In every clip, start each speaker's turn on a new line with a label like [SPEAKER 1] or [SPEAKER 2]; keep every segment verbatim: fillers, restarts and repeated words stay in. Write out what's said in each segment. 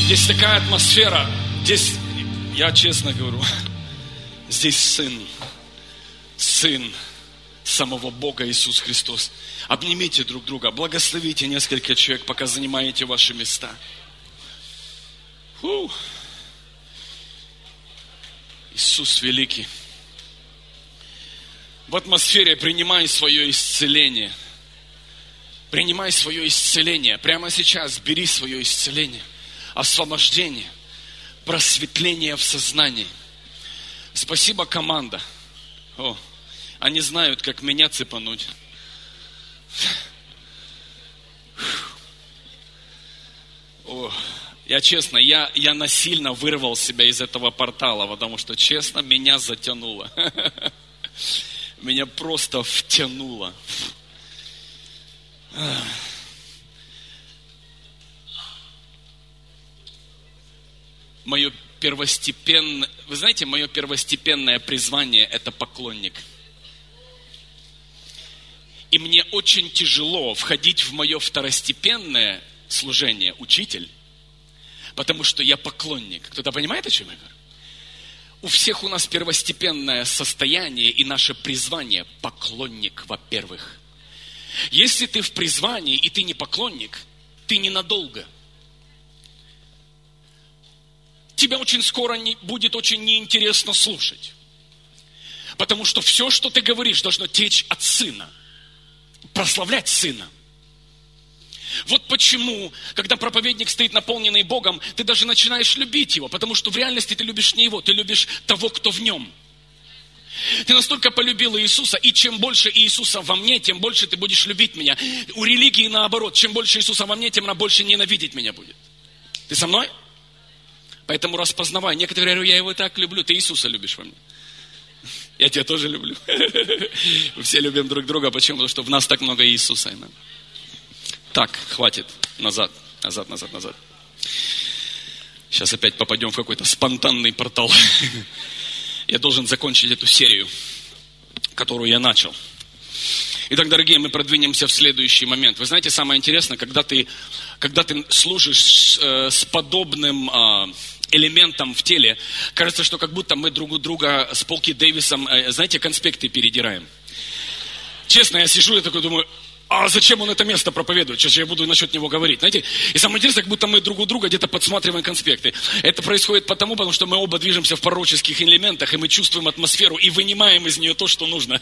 [SPEAKER 1] Здесь такая атмосфера. Здесь, я честно говорю, здесь Сын. Сын самого Бога Иисус Христос. Обнимите друг друга, благословите несколько человек, пока занимаете ваши места. Фу. Иисус великий. В атмосфере принимай свое исцеление. Принимай свое исцеление. Прямо сейчас бери свое исцеление. Освобождение. Просветление в сознании. Спасибо, команда. О, они знают, как меня цепануть. О, я честно, я, я насильно вырвал себя из этого портала, потому что, честно, меня затянуло. Меня просто втянуло. Мое первостепенное, вы знаете, мое первостепенное призвание – это поклонник. И мне очень тяжело входить в мое второстепенное служение, учитель, потому что я поклонник. Кто-то понимает, о чем я говорю? У всех у нас первостепенное состояние и наше призвание – поклонник, во-первых. Если ты в призвании и ты не поклонник, ты ненадолго. Тебя очень скоро не, будет очень неинтересно слушать. Потому что все, что ты говоришь, должно течь от Сына. Прославлять Сына. Вот почему, когда проповедник стоит наполненный Богом, ты даже начинаешь любить его, потому что в реальности ты любишь не его, ты любишь того, кто в нем. Ты настолько полюбил Иисуса, и чем больше Иисуса во мне, тем больше ты будешь любить меня. У религии наоборот, чем больше Иисуса во мне, тем она больше ненавидеть меня будет. Ты со мной? Поэтому распознавай. Некоторые говорят, я его так люблю, ты Иисуса любишь во мне. Я тебя тоже люблю. Мы все любим друг друга. Почему? Потому что в нас так много Иисуса. Так, хватит. Назад, назад, назад, назад. Сейчас опять попадем в какой-то спонтанный портал. Я должен закончить эту серию, которую я начал. Итак, дорогие, мы продвинемся в следующий момент. Вы знаете, самое интересное, когда ты, когда ты служишь э, с подобным э, элементом в теле, кажется, что как будто мы друг у друга с Полки Дэвисом, э, знаете, конспекты передираем. Честно, я сижу и такой думаю, а зачем он это место проповедует? Сейчас я буду насчет него говорить. Знаете, и самое интересное, как будто мы друг у друга где-то подсматриваем конспекты. Это происходит потому, потому что мы оба движемся в пророческих элементах, и мы чувствуем атмосферу, и вынимаем из нее то, что нужно.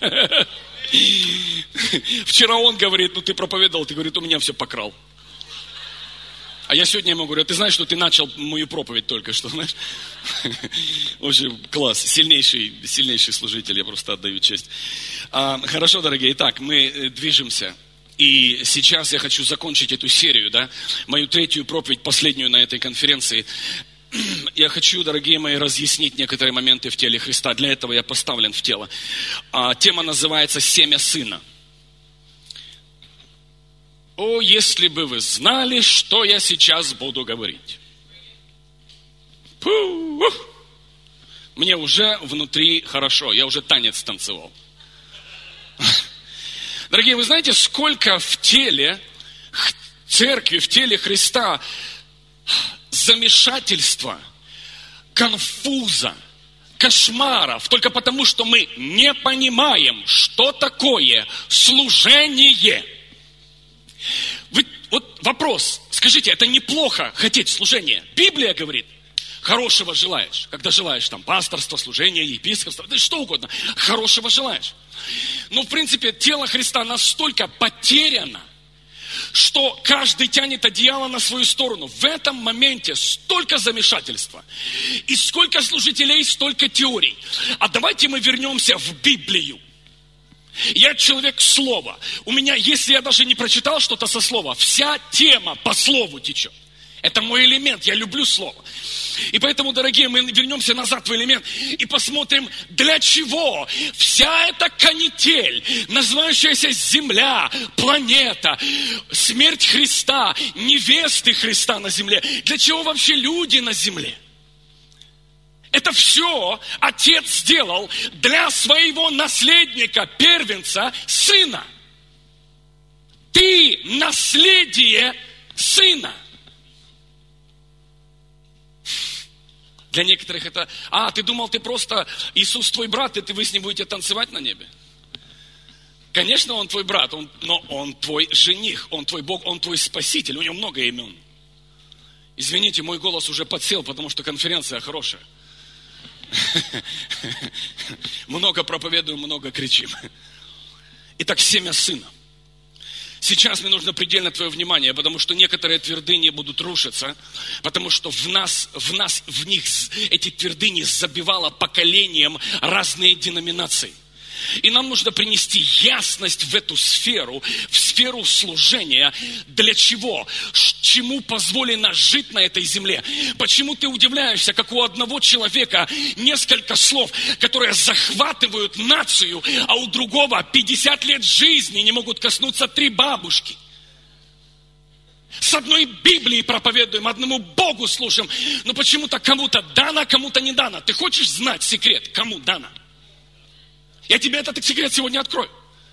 [SPEAKER 1] Вчера он говорит, ну ты проповедовал, ты говорит, у меня все покрал. А я сегодня ему говорю, ты знаешь, что ты начал мою проповедь только что, знаешь? В общем, класс, сильнейший, сильнейший служитель, я просто отдаю честь. А, хорошо, дорогие, итак, мы движемся. И сейчас я хочу закончить эту серию, да, мою третью проповедь, последнюю на этой конференции. Я хочу, дорогие мои, разъяснить некоторые моменты в теле Христа. Для этого я поставлен в тело. А, тема называется «Семя Сына». О, если бы вы знали, что я сейчас буду говорить. Пу! Мне уже внутри хорошо, я уже танец танцевал. Дорогие, вы знаете, сколько в теле церкви, в теле Христа замешательства, конфуза, кошмаров, только потому, что мы не понимаем, что такое служение. Вы, вот вопрос, скажите, это неплохо хотеть служения? Библия говорит, хорошего желаешь, когда желаешь там пасторство, служение, епископство, да что угодно, хорошего желаешь. Но в принципе тело Христа настолько потеряно, что каждый тянет одеяло на свою сторону. В этом моменте столько замешательства. И сколько служителей, столько теорий. А давайте мы вернемся в Библию. Я человек слова. У меня, если я даже не прочитал что-то со слова, вся тема по слову течет. Это мой элемент, я люблю слово. И поэтому, дорогие, мы вернемся назад в элемент и посмотрим, для чего вся эта канитель, называющаяся Земля, планета, смерть Христа, невесты Христа на земле. Для чего вообще люди на земле? Это все Отец сделал для своего наследника, первенца, Сына. Ты наследие Сына. Для некоторых это, а, ты думал, ты просто Иисус твой брат, и ты, вы с ним будете танцевать на небе? Конечно, он твой брат, он, но он твой жених, он твой Бог, он твой спаситель, у него много имен. Извините, мой голос уже подсел, потому что конференция хорошая. Много проповедуем, много кричим. Итак, семя сына. Сейчас мне нужно предельно твое внимание, потому что некоторые твердыни будут рушиться, потому что в нас, в нас, в них эти твердыни забивало поколением разные деноминации. И нам нужно принести ясность в эту сферу, в сферу служения. Для чего? Чему позволено жить на этой земле? Почему ты удивляешься, как у одного человека несколько слов, которые захватывают нацию, а у другого пятьдесят лет жизни не могут коснуться три бабушки? С одной Библии проповедуем, одному Богу служим, но почему-то кому-то дано, кому-то не дано. Ты хочешь знать секрет, кому дано? Я тебе этот секрет сегодня открою.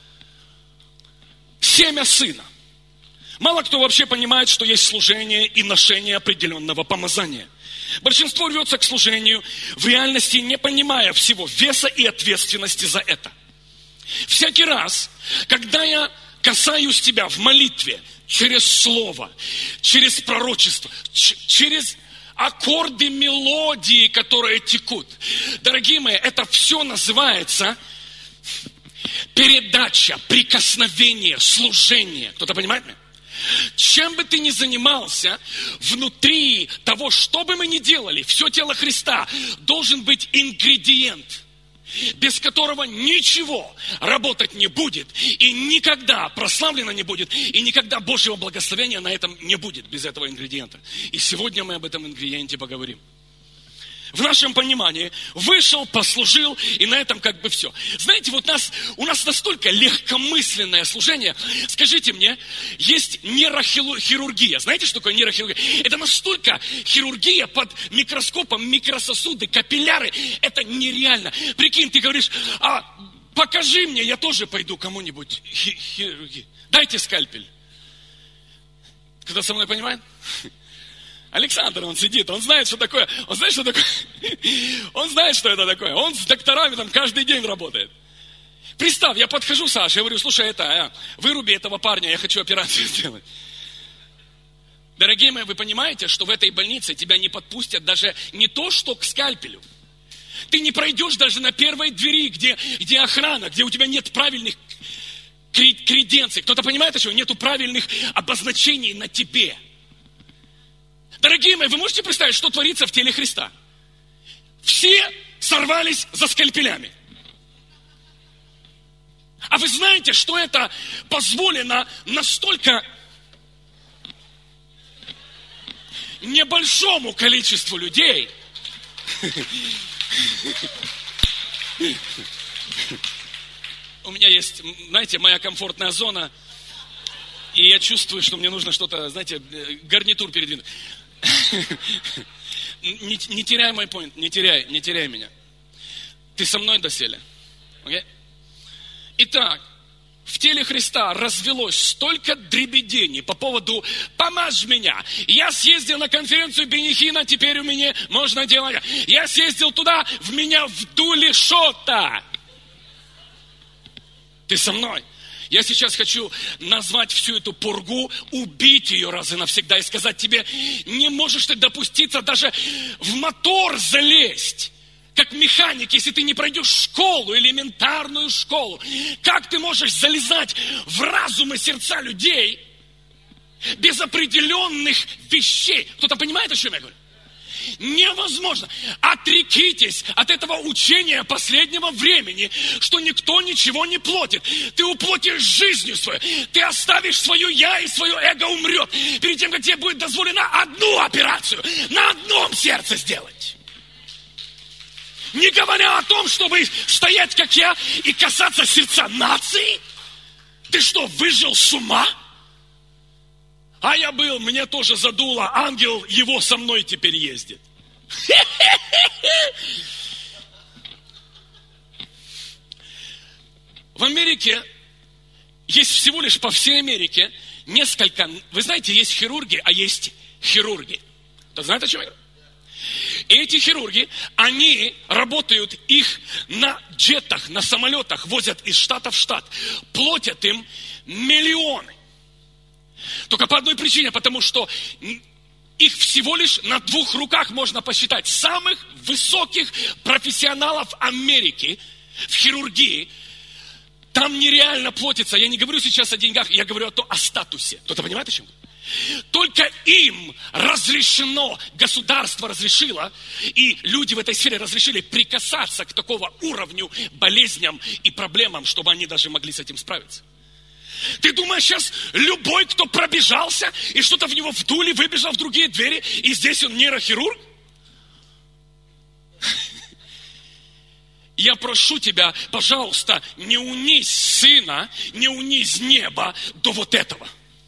[SPEAKER 1] Семя сына. Мало кто вообще понимает, что есть служение и ношение определенного помазания. Большинство рвется к служению, в реальности не понимая всего веса и ответственности за это. Всякий раз, когда я касаюсь тебя в молитве, через слово, через пророчество, через аккорды мелодии, которые текут. Дорогие мои, это все называется передача, прикосновение, служение. Кто-то понимает меня? Чем бы ты ни занимался, внутри того, что бы мы ни делали, все тело Христа, должен быть ингредиент, без которого ничего работать не будет, и никогда прославлено не будет, и никогда Божьего благословения на этом не будет без этого ингредиента. И сегодня мы об этом ингредиенте поговорим. В нашем понимании вышел, послужил, и на этом как бы все. Знаете, вот нас, у нас настолько легкомысленное служение. Скажите мне, есть нейрохирургия. Знаете, что такое нейрохирургия? Это настолько хирургия под микроскопом, микрососуды, капилляры. Это нереально. Прикинь, ты говоришь, а покажи мне, я тоже пойду кому-нибудь хирургии. Дайте скальпель. Кто-то со мной понимает? Александр, он сидит, он знает, что такое, он знает, что такое, он знает, что это такое, он с докторами там каждый день работает. Представь, я подхожу, Саше, я говорю, слушай, это, выруби этого парня, я хочу операцию сделать. Дорогие мои, вы понимаете, что в этой больнице тебя не подпустят даже не то, что к скальпелю. Ты не пройдешь даже на первой двери, где, где охрана, где у тебя нет правильных креденций. Кто-то понимает, что нету правильных обозначений на тебе. Дорогие мои, вы можете представить, что творится в теле Христа? Все сорвались за скальпелями. А вы знаете, что это позволено настолько небольшому количеству людей? У меня есть, знаете, моя комфортная зона, и я чувствую, что мне нужно что-то, знаете, гарнитур передвинуть. Не, не теряй мой поинт, не теряй, не теряй меня. Ты со мной доселе? Okay? Итак, в теле Христа развелось столько дребедений по поводу «помажь меня». Я съездил на конференцию Бенихина, теперь у меня можно делать. Я съездил туда, в меня вдули что-то. Ты со мной? Я сейчас хочу назвать всю эту пургу, убить ее раз и навсегда и сказать тебе, не можешь ты допуститься даже в мотор залезть, как механик, если ты не пройдешь школу, элементарную школу. Как ты можешь залезать в разум и сердца людей без определенных вещей? Кто-то понимает, о чем я говорю? Невозможно. Отрекитесь от этого учения последнего времени, что никто ничего не платит. Ты уплатишь жизнью свою. Ты оставишь свое я, и свое эго умрет. Перед тем, как тебе будет дозволено одну операцию на одном сердце сделать. Не говоря о том, чтобы стоять, как я, и касаться сердца нации. Ты что, выжил с ума? А я был, мне тоже задуло, ангел его со мной теперь ездит. В Америке есть всего лишь по всей Америке несколько, вы знаете, есть хирурги, а есть хирурги. Кто знает, о чем я говорю? И эти хирурги, они работают их на джетах, на самолетах, возят из штата в штат, платят им миллионы. Только по одной причине, потому что их всего лишь на двух руках можно посчитать. Самых высоких профессионалов Америки в хирургии. Там нереально платится. Я не говорю сейчас о деньгах, я говорю о, то, о статусе. Кто-то понимает, о чем? Только им разрешено, государство разрешило, и люди в этой сфере разрешили прикасаться к такого уровню болезням и проблемам, чтобы они даже могли с этим справиться. Ты думаешь, сейчас любой, кто пробежался, и что-то в него вдули, выбежал в другие двери, и здесь он нейрохирург? Я прошу тебя, пожалуйста, не унизь сына, не унизь небо до вот этого.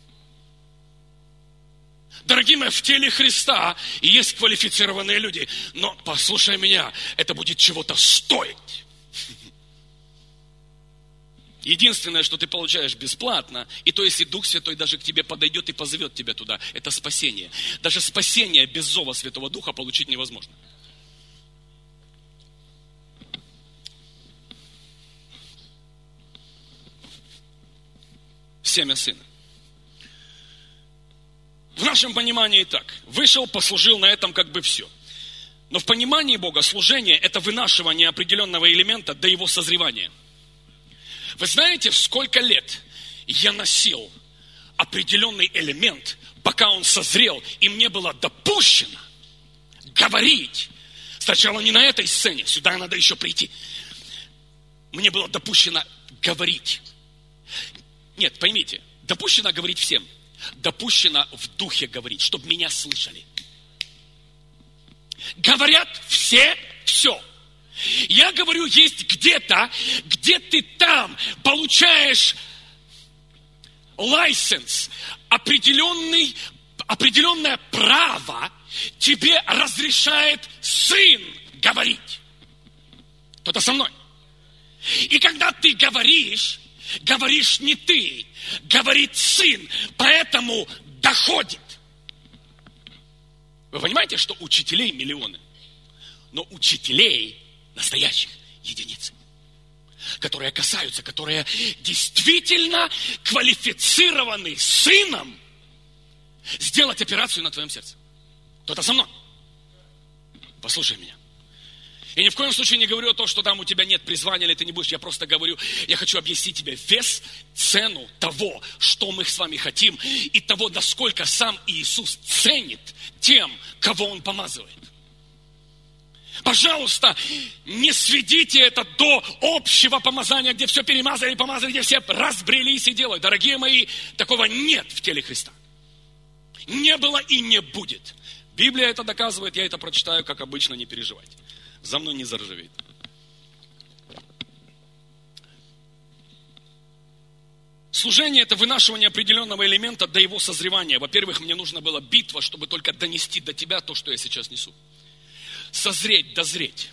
[SPEAKER 1] Дорогие мои, в теле Христа есть квалифицированные люди, но послушай меня, это будет чего-то стоить. Единственное, что ты получаешь бесплатно, и то, если Дух Святой даже к тебе подойдет и позовет тебя туда, это спасение. Даже спасение без зова Святого Духа получить невозможно. Семя сына. В нашем понимании так. Вышел, послужил, на этом как бы все. Но в понимании Бога служение – это вынашивание определенного элемента до его созревания. Вы знаете, сколько лет я носил определенный элемент, пока он созрел, и мне было допущено говорить. Сначала не на этой сцене, сюда надо еще прийти. Мне было допущено говорить. Нет, поймите, допущено говорить всем. Допущено в духе говорить, чтобы меня слышали. Говорят все все. Я говорю, есть где-то, где ты там получаешь лайсенс, определенный, определенное право тебе разрешает сын говорить. Кто-то со мной. И когда ты говоришь, говоришь не ты, говорит сын, поэтому доходит. Вы понимаете, что учителей миллионы, но учителей настоящих единицы, которые касаются, которые действительно квалифицированы сыном сделать операцию на твоем сердце. Кто-то со мной? Послушай меня. И ни в коем случае не говорю о том, что там у тебя нет призвания, или ты не будешь. Я просто говорю, я хочу объяснить тебе вес, цену того, что мы с вами хотим, и того, насколько сам Иисус ценит тем, кого Он помазывает. Пожалуйста, не сведите это до общего помазания, где все перемазали, помазали, где все разбрелись и делают. Дорогие мои, такого нет в теле Христа. Не было и не будет. Библия это доказывает, я это прочитаю, как обычно, не переживайте. За мной не заржавеет. Служение – это вынашивание определенного элемента до его созревания. Во-первых, мне нужна была битва, чтобы только донести до тебя то, что я сейчас несу. Созреть, дозреть.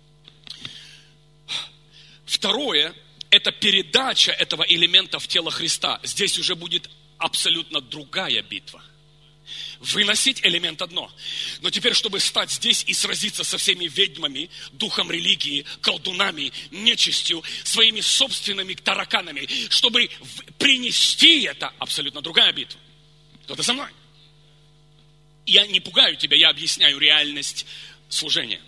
[SPEAKER 1] Второе – это передача этого элемента в тело Христа. Здесь уже будет абсолютно другая битва. Выносить элемент одно. Но теперь, чтобы стать здесь и сразиться со всеми ведьмами, духом религии, колдунами, нечистью, своими собственными тараканами, чтобы принести это, абсолютно другая битва. Кто-то со мной? Я не пугаю тебя, я объясняю реальность служения.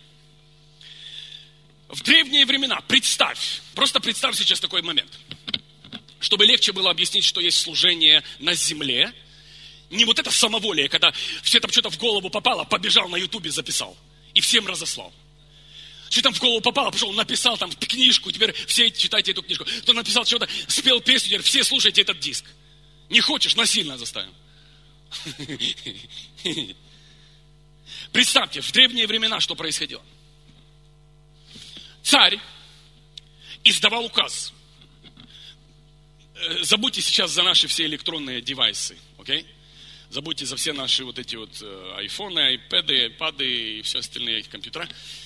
[SPEAKER 1] В древние времена, представь, просто представь сейчас такой момент, чтобы легче было объяснить, что есть служение на земле. Не вот это самоволие, когда все там что-то в голову попало, побежал на ютубе, записал. И всем разослал. Что там в голову попало, пошел, написал там книжку, теперь все читайте эту книжку. Кто написал что-то, спел песню, теперь все слушайте этот диск. Не хочешь, насильно заставим. Представьте, в древние времена что происходило. Царь издавал указ. Забудьте сейчас за наши все электронные девайсы, окей? Забудьте за все наши вот эти вот айфоны, айпэды, айпады и все остальные компьютера.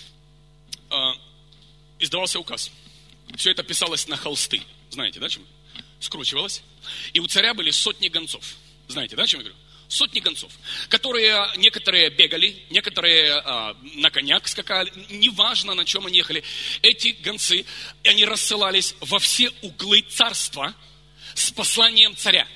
[SPEAKER 1] Издавался указ. Все это писалось на холсты. Знаете, да, чем? Скручивалось. И у царя были сотни гонцов. Знаете, да, о чем я говорю? Сотни гонцов, которые некоторые бегали, некоторые а, на конях скакали, неважно, на чем они ехали. Эти гонцы, они рассылались во все углы царства с посланием царя.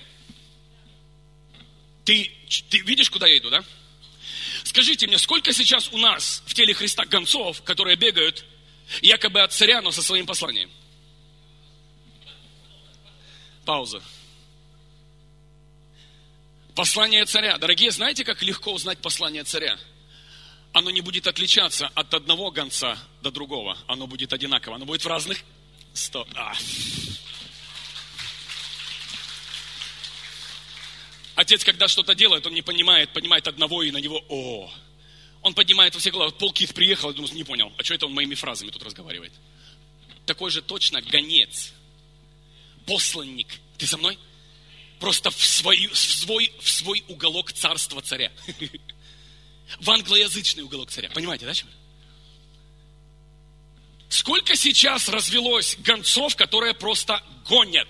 [SPEAKER 1] Ты, ты видишь, куда я иду, да? Скажите мне, сколько сейчас у нас в теле Христа гонцов, которые бегают якобы от царя, но со своим посланием? Пауза. Послание царя. Дорогие, знаете, как легко узнать послание царя? Оно не будет отличаться от одного гонца до другого. Оно будет одинаково. Оно будет в разных... Стоп. А. Отец, когда что-то делает, он не понимает, понимает одного и на него о. Он поднимает во все головы. Пол Кит приехал, я думаю, не понял. А что это он моими фразами тут разговаривает? Такой же точно гонец. Посланник. Ты со мной? Просто в свой, в свой, в свой уголок царства царя. В англоязычный уголок царя. Понимаете, да, чем? Сколько сейчас развелось гонцов, которые просто гонят?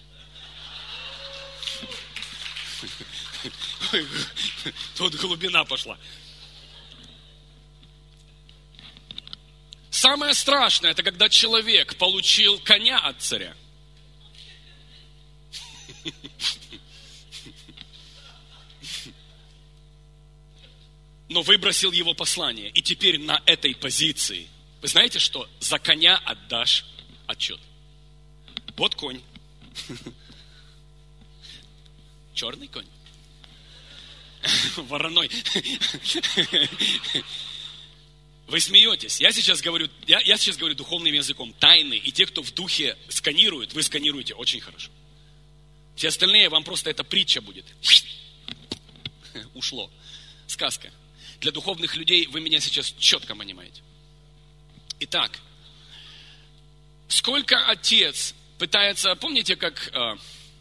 [SPEAKER 1] Тут глубина пошла. Самое страшное, это когда человек получил коня от царя. Но выбросил его послание. И теперь на этой позиции, вы знаете, что за коня отдашь отчет. Вот конь. Черный конь. Вороной. Вы смеетесь. Я сейчас говорю, я, я сейчас говорю духовным языком. Тайны. И те, кто в духе сканирует, вы сканируете очень хорошо. Все остальные, вам просто эта притча будет. Ушло. Сказка. Для духовных людей вы меня сейчас четко понимаете. Итак, сколько отец пытается, помните, как э,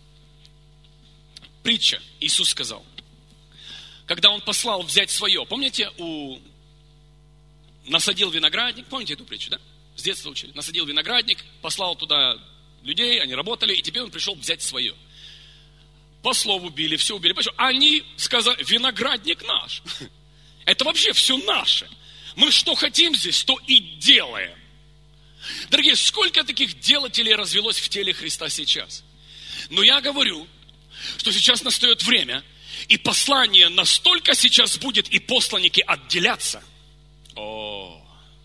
[SPEAKER 1] притча Иисус сказал, когда он послал взять свое, помните, у насадил виноградник, помните эту притчу, да? С детства учили. Насадил виноградник, послал туда людей, они работали, и теперь он пришел взять свое. Послов убили, все убили. Они сказали, виноградник наш. Это вообще все наше. Мы что хотим здесь, то и делаем. Дорогие, сколько таких делателей развелось в теле Христа сейчас? Но я говорю, что сейчас настает время, и послание настолько сейчас будет, и посланники отделятся. О,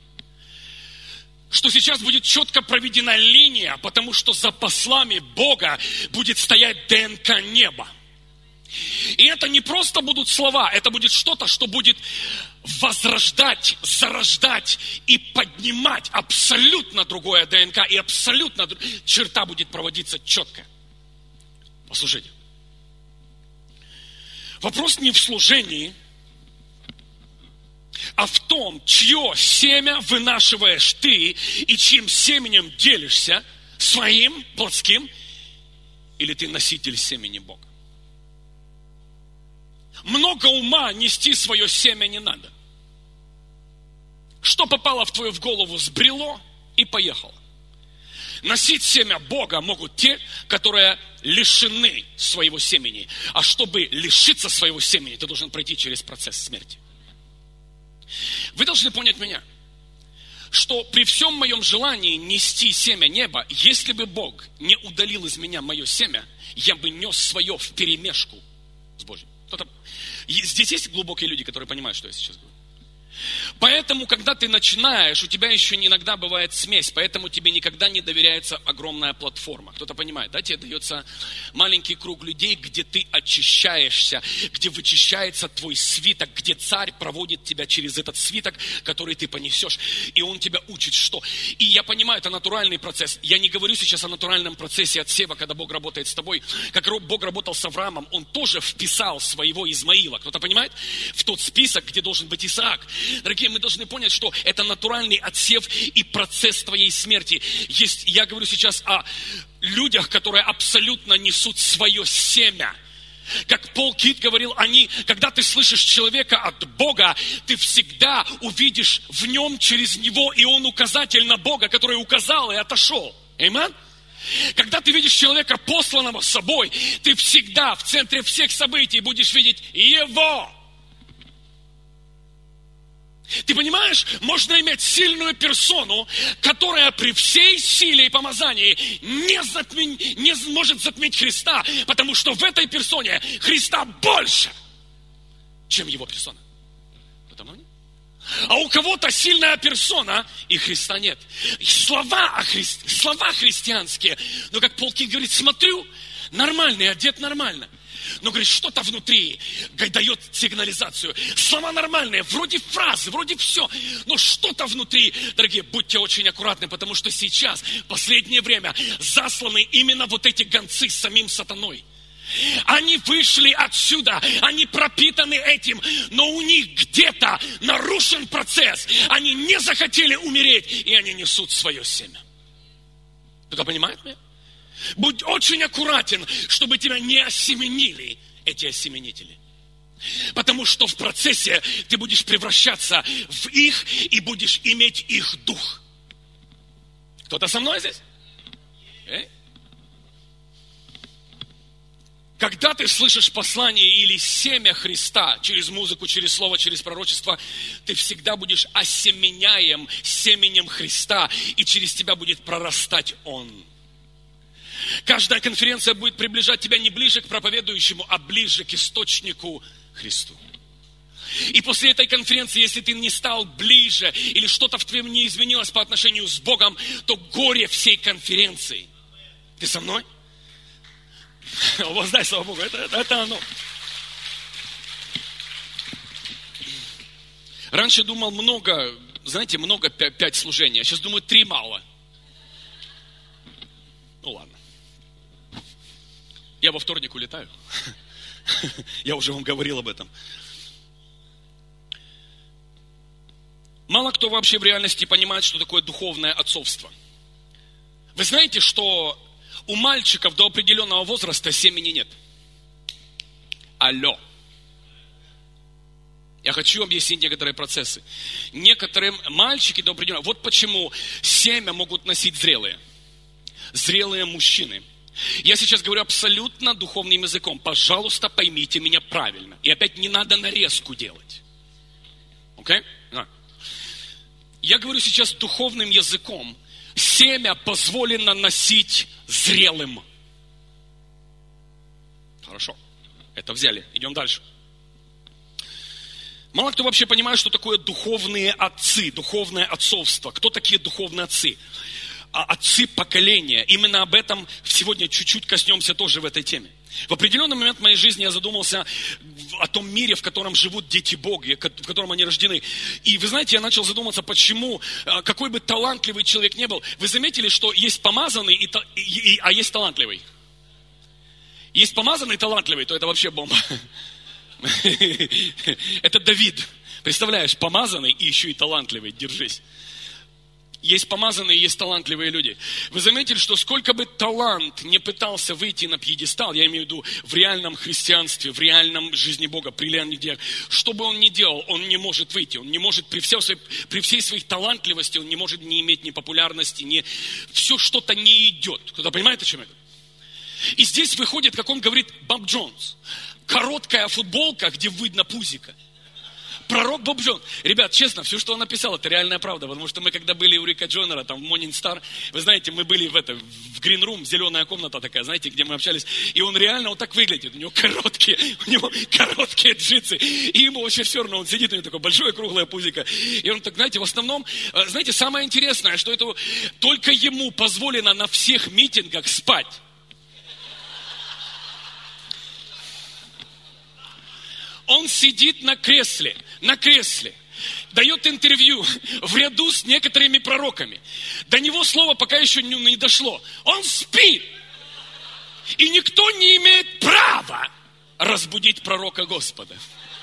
[SPEAKER 1] что сейчас будет четко проведена линия, потому что за послами Бога будет стоять ДНК неба. И это не просто будут слова, это будет что-то, что будет возрождать, зарождать и поднимать абсолютно другое ДНК, и абсолютно черта будет проводиться четко. Послушайте. Вопрос не в служении, а в том, чье семя вынашиваешь ты и чьим семенем делишься, своим, плотским, или ты носитель семени Бога. Много ума нести свое семя не надо. Что попало в твою в голову, сбрело и поехало. Носить семя Бога могут те, которые лишены своего семени. А чтобы лишиться своего семени, ты должен пройти через процесс смерти. Вы должны понять меня, что при всем моем желании нести семя неба, если бы Бог не удалил из меня мое семя, я бы нес свое вперемешку с Божьим. Кто-то... Здесь есть глубокие люди, которые понимают, что я сейчас говорю. Поэтому, когда ты начинаешь, у тебя еще иногда бывает смесь, поэтому тебе никогда не доверяется огромная платформа. Кто-то понимает, да? Тебе дается маленький круг людей, где ты очищаешься, где вычищается твой свиток, где царь проводит тебя через этот свиток, который ты понесешь, и он тебя учит что. И я понимаю, это натуральный процесс. Я не говорю сейчас о натуральном процессе отсева, когда Бог работает с тобой. Как Бог работал с Авраамом, он тоже вписал своего Измаила. Кто-то понимает? В тот список, где должен быть Исаак. Дорогие, мы должны понять, что это натуральный отсев и процесс твоей смерти. Есть, я говорю сейчас о людях, которые абсолютно несут свое семя. Как Пол Кит говорил, они, когда ты слышишь человека от Бога, ты всегда увидишь в нем через него, и он указатель на Бога, который указал и отошел. Аминь? Когда ты видишь человека, посланного с собой, ты всегда в центре всех событий будешь видеть Его. Ты понимаешь, можно иметь сильную персону, которая при всей силе и помазании не, затмень, не может затмить Христа, потому что в этой персоне Христа больше, чем его персона. Потому нет. А у кого-то сильная персона, и Христа нет. Слова, о хри... Слова христианские, но как Полкин говорит, смотрю, нормальный, одет нормально. Но, говорит, что-то внутри дает сигнализацию. Слова нормальные, вроде фразы, вроде все. Но что-то внутри, дорогие, будьте очень аккуратны, потому что сейчас, в последнее время, засланы именно вот эти гонцы с самим сатаной. Они вышли отсюда, они пропитаны этим, но у них где-то нарушен процесс. Они не захотели умереть, и они несут свое семя. Кто-то понимает меня? Будь очень аккуратен, чтобы тебя не осеменили эти осеменители. Потому что в процессе ты будешь превращаться в их и будешь иметь их дух. Кто-то со мной здесь? Эй? Когда ты слышишь послание или семя Христа через музыку, через слово, через пророчество, ты всегда будешь осеменяем семенем Христа, и через тебя будет прорастать Он. Каждая конференция будет приближать тебя не ближе к проповедующему, а ближе к источнику Христу. И после этой конференции, если ты не стал ближе, или что-то в твоем не изменилось по отношению с Богом, то горе всей конференции. Ты со мной? Воздай, слава Богу, это, это, это оно. Раньше думал много, знаете, много пять служений, а сейчас думаю, три мало. Ну ладно. Я во вторник улетаю. Я уже вам говорил об этом. Мало кто вообще в реальности понимает, что такое духовное отцовство. Вы знаете, что у мальчиков до определенного возраста семени нет? Алло. Я хочу объяснить некоторые процессы. Некоторые мальчики до определенного... Вот почему семя могут носить зрелые. Зрелые мужчины. Я сейчас говорю абсолютно духовным языком. Пожалуйста, поймите меня правильно. И опять не надо нарезку делать. Окей? Okay? Я говорю сейчас духовным языком. Семя позволено носить зрелым. Хорошо. Это взяли. Идем дальше. Мало кто вообще понимает, что такое духовные отцы, духовное отцовство. Кто такие духовные отцы? Отцы поколения. Именно об этом сегодня чуть-чуть коснемся тоже в этой теме. В определенный момент в моей жизни я задумался о том мире, в котором живут дети Бога, в котором они рождены. И вы знаете, я начал задуматься, почему, какой бы талантливый человек ни был, вы заметили, что есть помазанный, и, и, а есть талантливый? Есть помазанный и талантливый, то это вообще бомба. Это Давид. Представляешь, помазанный и еще и талантливый, держись. Есть помазанные, есть талантливые люди. Вы заметили, что сколько бы талант не пытался выйти на пьедестал, я имею в виду в реальном христианстве, в реальном жизни Бога, при реальных делах, что бы он ни делал, он не может выйти. Он не может при, всей, при всей своей талантливости, он не может не иметь ни популярности, ни... Все что-то не идет. Кто-то понимает, о чем я говорю? И здесь выходит, как он говорит, Боб Джонс. Короткая футболка, где видно пузико. Пророк Боб Джонс. Ребят, честно, все, что он написал, это реальная правда. Потому что мы, когда были у Рика Джонера, там, в Morning Star, вы знаете, мы были в, это, в Green Room, зеленая комната такая, знаете, где мы общались. И он реально вот так выглядит. У него короткие, у него короткие джинсы. И ему вообще все равно, он сидит, у него такое большое круглое пузико. И он так, знаете, в основном, знаете, самое интересное, что это только ему позволено на всех митингах спать. Он сидит на кресле, на кресле, дает интервью в ряду с некоторыми пророками. До него слово пока еще не, не дошло. Он спит. И никто не имеет права разбудить пророка Господа.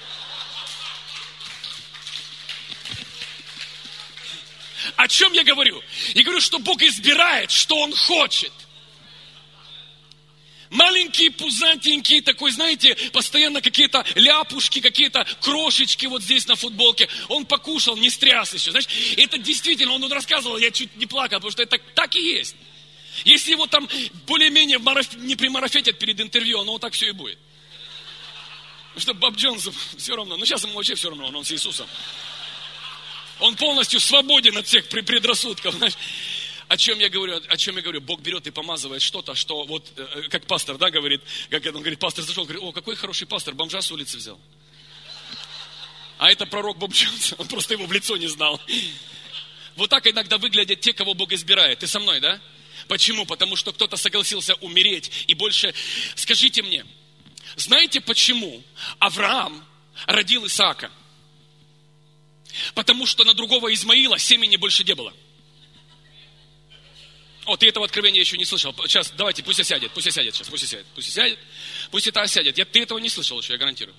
[SPEAKER 1] О чем я говорю? Я говорю, что Бог избирает, что Он хочет. Маленький, пузатенький, такой, знаете, постоянно какие-то ляпушки, какие-то крошечки вот здесь на футболке. Он покушал, не стряс еще. Знаешь, это действительно, он рассказывал, я чуть не плакал, потому что это так и есть. Если его там более-менее мараф... не примарафетят перед интервью, оно вот так все и будет. Потому что Боб Джонс все равно, ну сейчас ему вообще все равно, он с Иисусом. Он полностью свободен от всех предрассудков. Знаешь? О чем я говорю? О чем я говорю? Бог берет и помазывает что-то, что вот, как пастор, да, говорит, как он говорит, пастор зашел, говорит, о, какой хороший пастор, бомжа с улицы взял. А это пророк Боб Джонс, он просто его в лицо не знал. Вот так иногда выглядят те, кого Бог избирает. Ты со мной, да? Почему? Потому что кто-то согласился умереть и больше... Скажите мне, знаете почему Авраам родил Исаака? Потому что на другого Измаила семени больше не было. О, ты этого откровения еще не слышал. Сейчас, давайте, пусть осядет, пусть осядет сейчас, пусть осядет, пусть осядет, пусть это осядет. Я, ты этого не слышал еще, я гарантирую.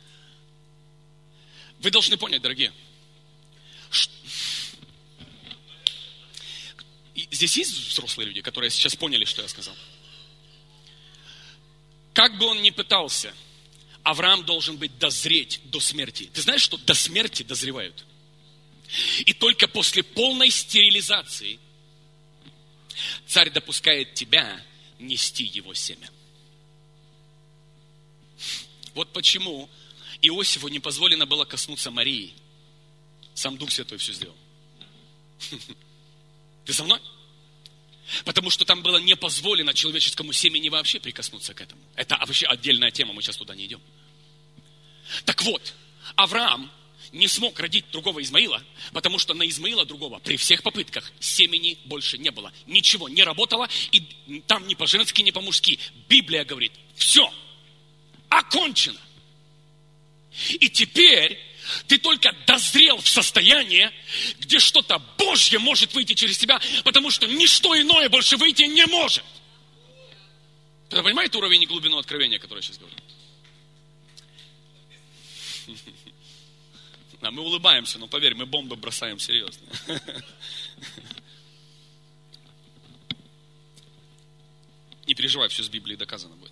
[SPEAKER 1] Вы должны понять, дорогие. Ш... Здесь есть взрослые люди, которые сейчас поняли, что я сказал? Как бы он ни пытался, Авраам должен быть дозреть до смерти. Ты знаешь, что до смерти дозревают? И только после полной стерилизации царь допускает тебя нести его семя. Вот почему Иосифу не позволено было коснуться Марии. Сам Дух Святой все сделал. Ты со мной? Потому что там было не позволено человеческому семени вообще прикоснуться к этому. Это вообще отдельная тема, мы сейчас туда не идем. Так вот, Авраам не смог родить другого Измаила, потому что на Измаила другого при всех попытках семени больше не было. Ничего не работало, и там ни по-женски, ни по-мужски. Библия говорит, все, окончено. И теперь ты только дозрел в состояние, где что-то Божье может выйти через тебя, потому что ничто иное больше выйти не может. Ты понимаете уровень и глубину откровения, который я сейчас говорю? Да, мы улыбаемся, но поверь, мы бомбы бросаем серьезно. Не переживай, все с Библией доказано будет.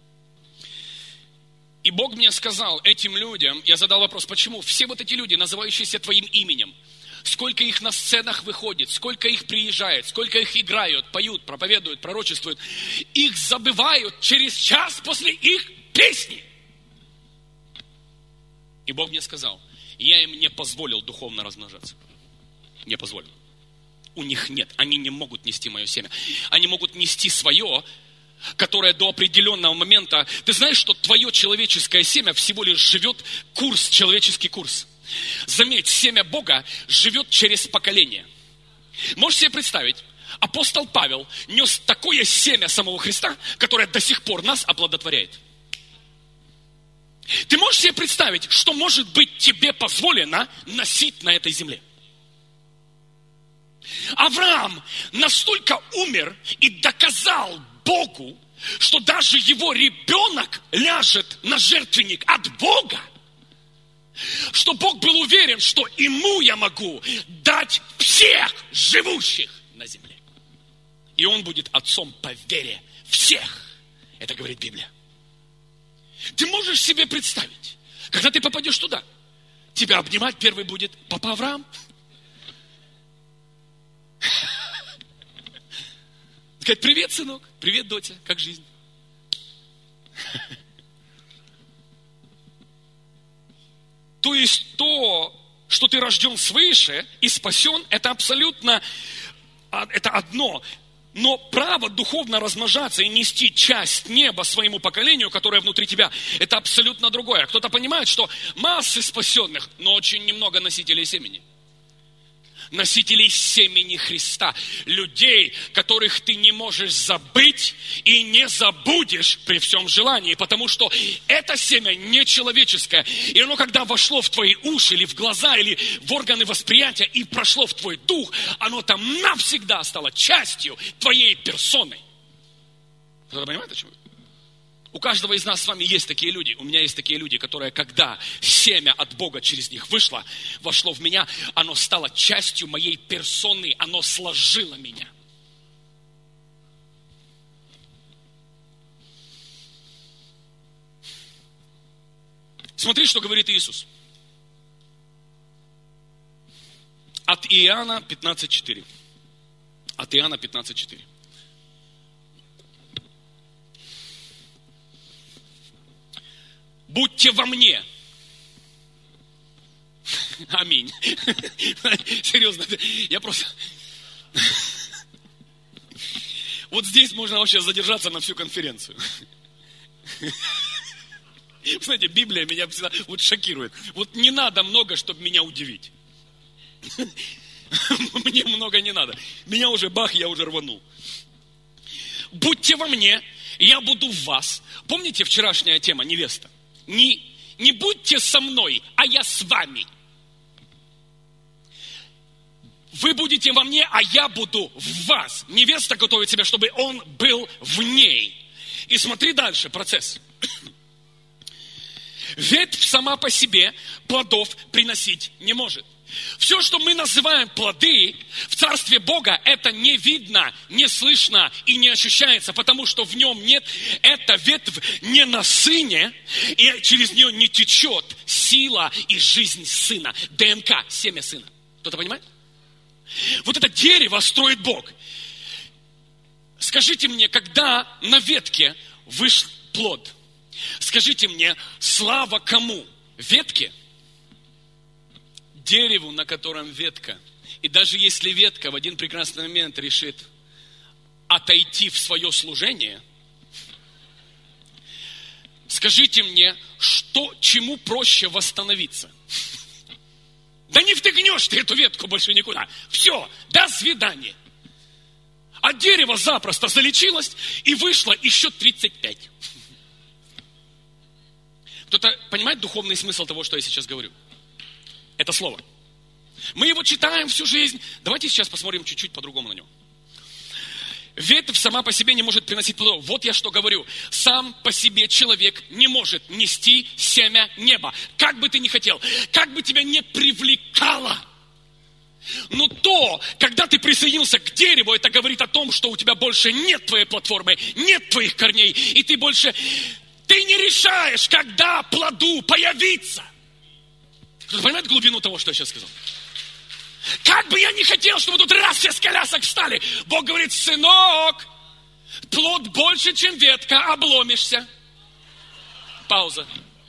[SPEAKER 1] И Бог мне сказал этим людям, я задал вопрос, почему все вот эти люди, называющиеся твоим именем, сколько их на сценах выходит, сколько их приезжает, сколько их играют, поют, проповедуют, пророчествуют, их забывают через час после их песни. И Бог мне сказал, я им не позволил духовно размножаться. Не позволил. У них нет, они не могут нести мое семя. Они могут нести свое, которое до определенного момента... Ты знаешь, что твое человеческое семя всего лишь живет курс, человеческий курс. Заметь, семя Бога живет через поколение. Можешь себе представить, апостол Павел нес такое семя самого Христа, которое до сих пор нас оплодотворяет. Ты можешь себе представить, что может быть тебе позволено носить на этой земле? Авраам настолько умер и доказал Богу, что даже его ребенок ляжет на жертвенник от Бога, что Бог был уверен, что ему я могу дать всех живущих на земле. И он будет отцом по вере всех. Это говорит Библия. Ты можешь себе представить, когда ты попадешь туда, тебя обнимать первый будет папа Авраам? Сказать, привет, сынок, привет, доча, как жизнь? То есть то, что ты рожден свыше и спасен, это абсолютно, это одно. Но право духовно размножаться и нести часть неба своему поколению, которое внутри тебя, это абсолютно другое. Кто-то понимает, что массы спасенных, но очень немного носителей семени. Носителей семени Христа. Людей, которых ты не можешь забыть и не забудешь при всем желании. Потому что это семя не человеческое. И оно, когда вошло в твои уши, или в глаза, или в органы восприятия, и прошло в твой дух, оно там навсегда стало частью твоей персоны. Кто-то понимает, о чем я? У каждого из нас с вами есть такие люди. У меня есть такие люди, которые, когда семя от Бога через них вышло, вошло в меня, оно стало частью моей персоны, оно сложило меня. Смотри, что говорит Иисус. От Иоанна пятнадцать четыре. От Иоанна пятнадцать четыре. будьте во мне. Аминь. Серьезно, я просто... Вот здесь можно вообще задержаться на всю конференцию. Знаете, Библия меня всегда вот шокирует. Вот не надо много, чтобы меня удивить. Мне много не надо. Меня уже бах, я уже рванул. Будьте во мне, я буду в вас. Помните вчерашняя тема, невеста? Не, не будьте со мной, а я с вами. Вы будете во мне, а я буду в вас. Невеста готовит себя, чтобы он был в ней. И смотри дальше, процесс. Ветвь сама по себе плодов приносить не может. Все, что мы называем плоды, в Царстве Бога, это не видно, не слышно и не ощущается, потому что в нем нет, эта ветвь не на сыне, и через нее не течет сила и жизнь сына, ДНК, семя сына. Кто-то понимает? Вот это дерево строит Бог. Скажите мне, когда на ветке вышел плод, скажите мне, слава кому? Ветке? Дереву, на котором ветка. И даже если ветка в один прекрасный момент решит отойти в свое служение, скажите мне, что, чему проще восстановиться? Да не втыкнешь ты эту ветку больше никуда. Все, до свидания. А дерево запросто залечилось и вышло еще тридцать пять. Кто-то понимает духовный смысл того, что я сейчас говорю? Это слово. Мы его читаем всю жизнь. Давайте сейчас посмотрим чуть-чуть по-другому на него. Ветвь сама по себе не может приносить плодов. Вот я что говорю. Сам по себе человек не может нести семя неба. Как бы ты ни хотел, как бы тебя не привлекало. Но то, когда ты присоединился к дереву, это говорит о том, что у тебя больше нет твоей платформы, нет твоих корней. И ты больше, ты не решаешь, когда плоду появиться. Кто-то понимает глубину того, что я сейчас сказал? Как бы я ни хотел, чтобы тут раз все с колясок встали. Бог говорит, сынок, плод больше, чем ветка, обломишься. Пауза.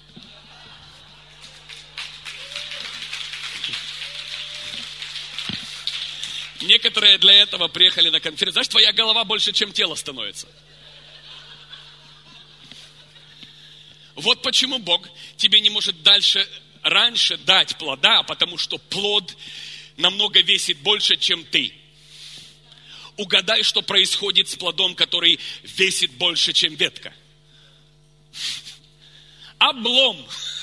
[SPEAKER 1] Некоторые для этого приехали на конференцию. Знаешь, твоя голова больше, чем тело становится. Вот почему Бог тебе не может дальше... раньше дать плода, потому что плод намного весит больше, чем ты. Угадай, что происходит с плодом, который весит больше, чем ветка. Облом.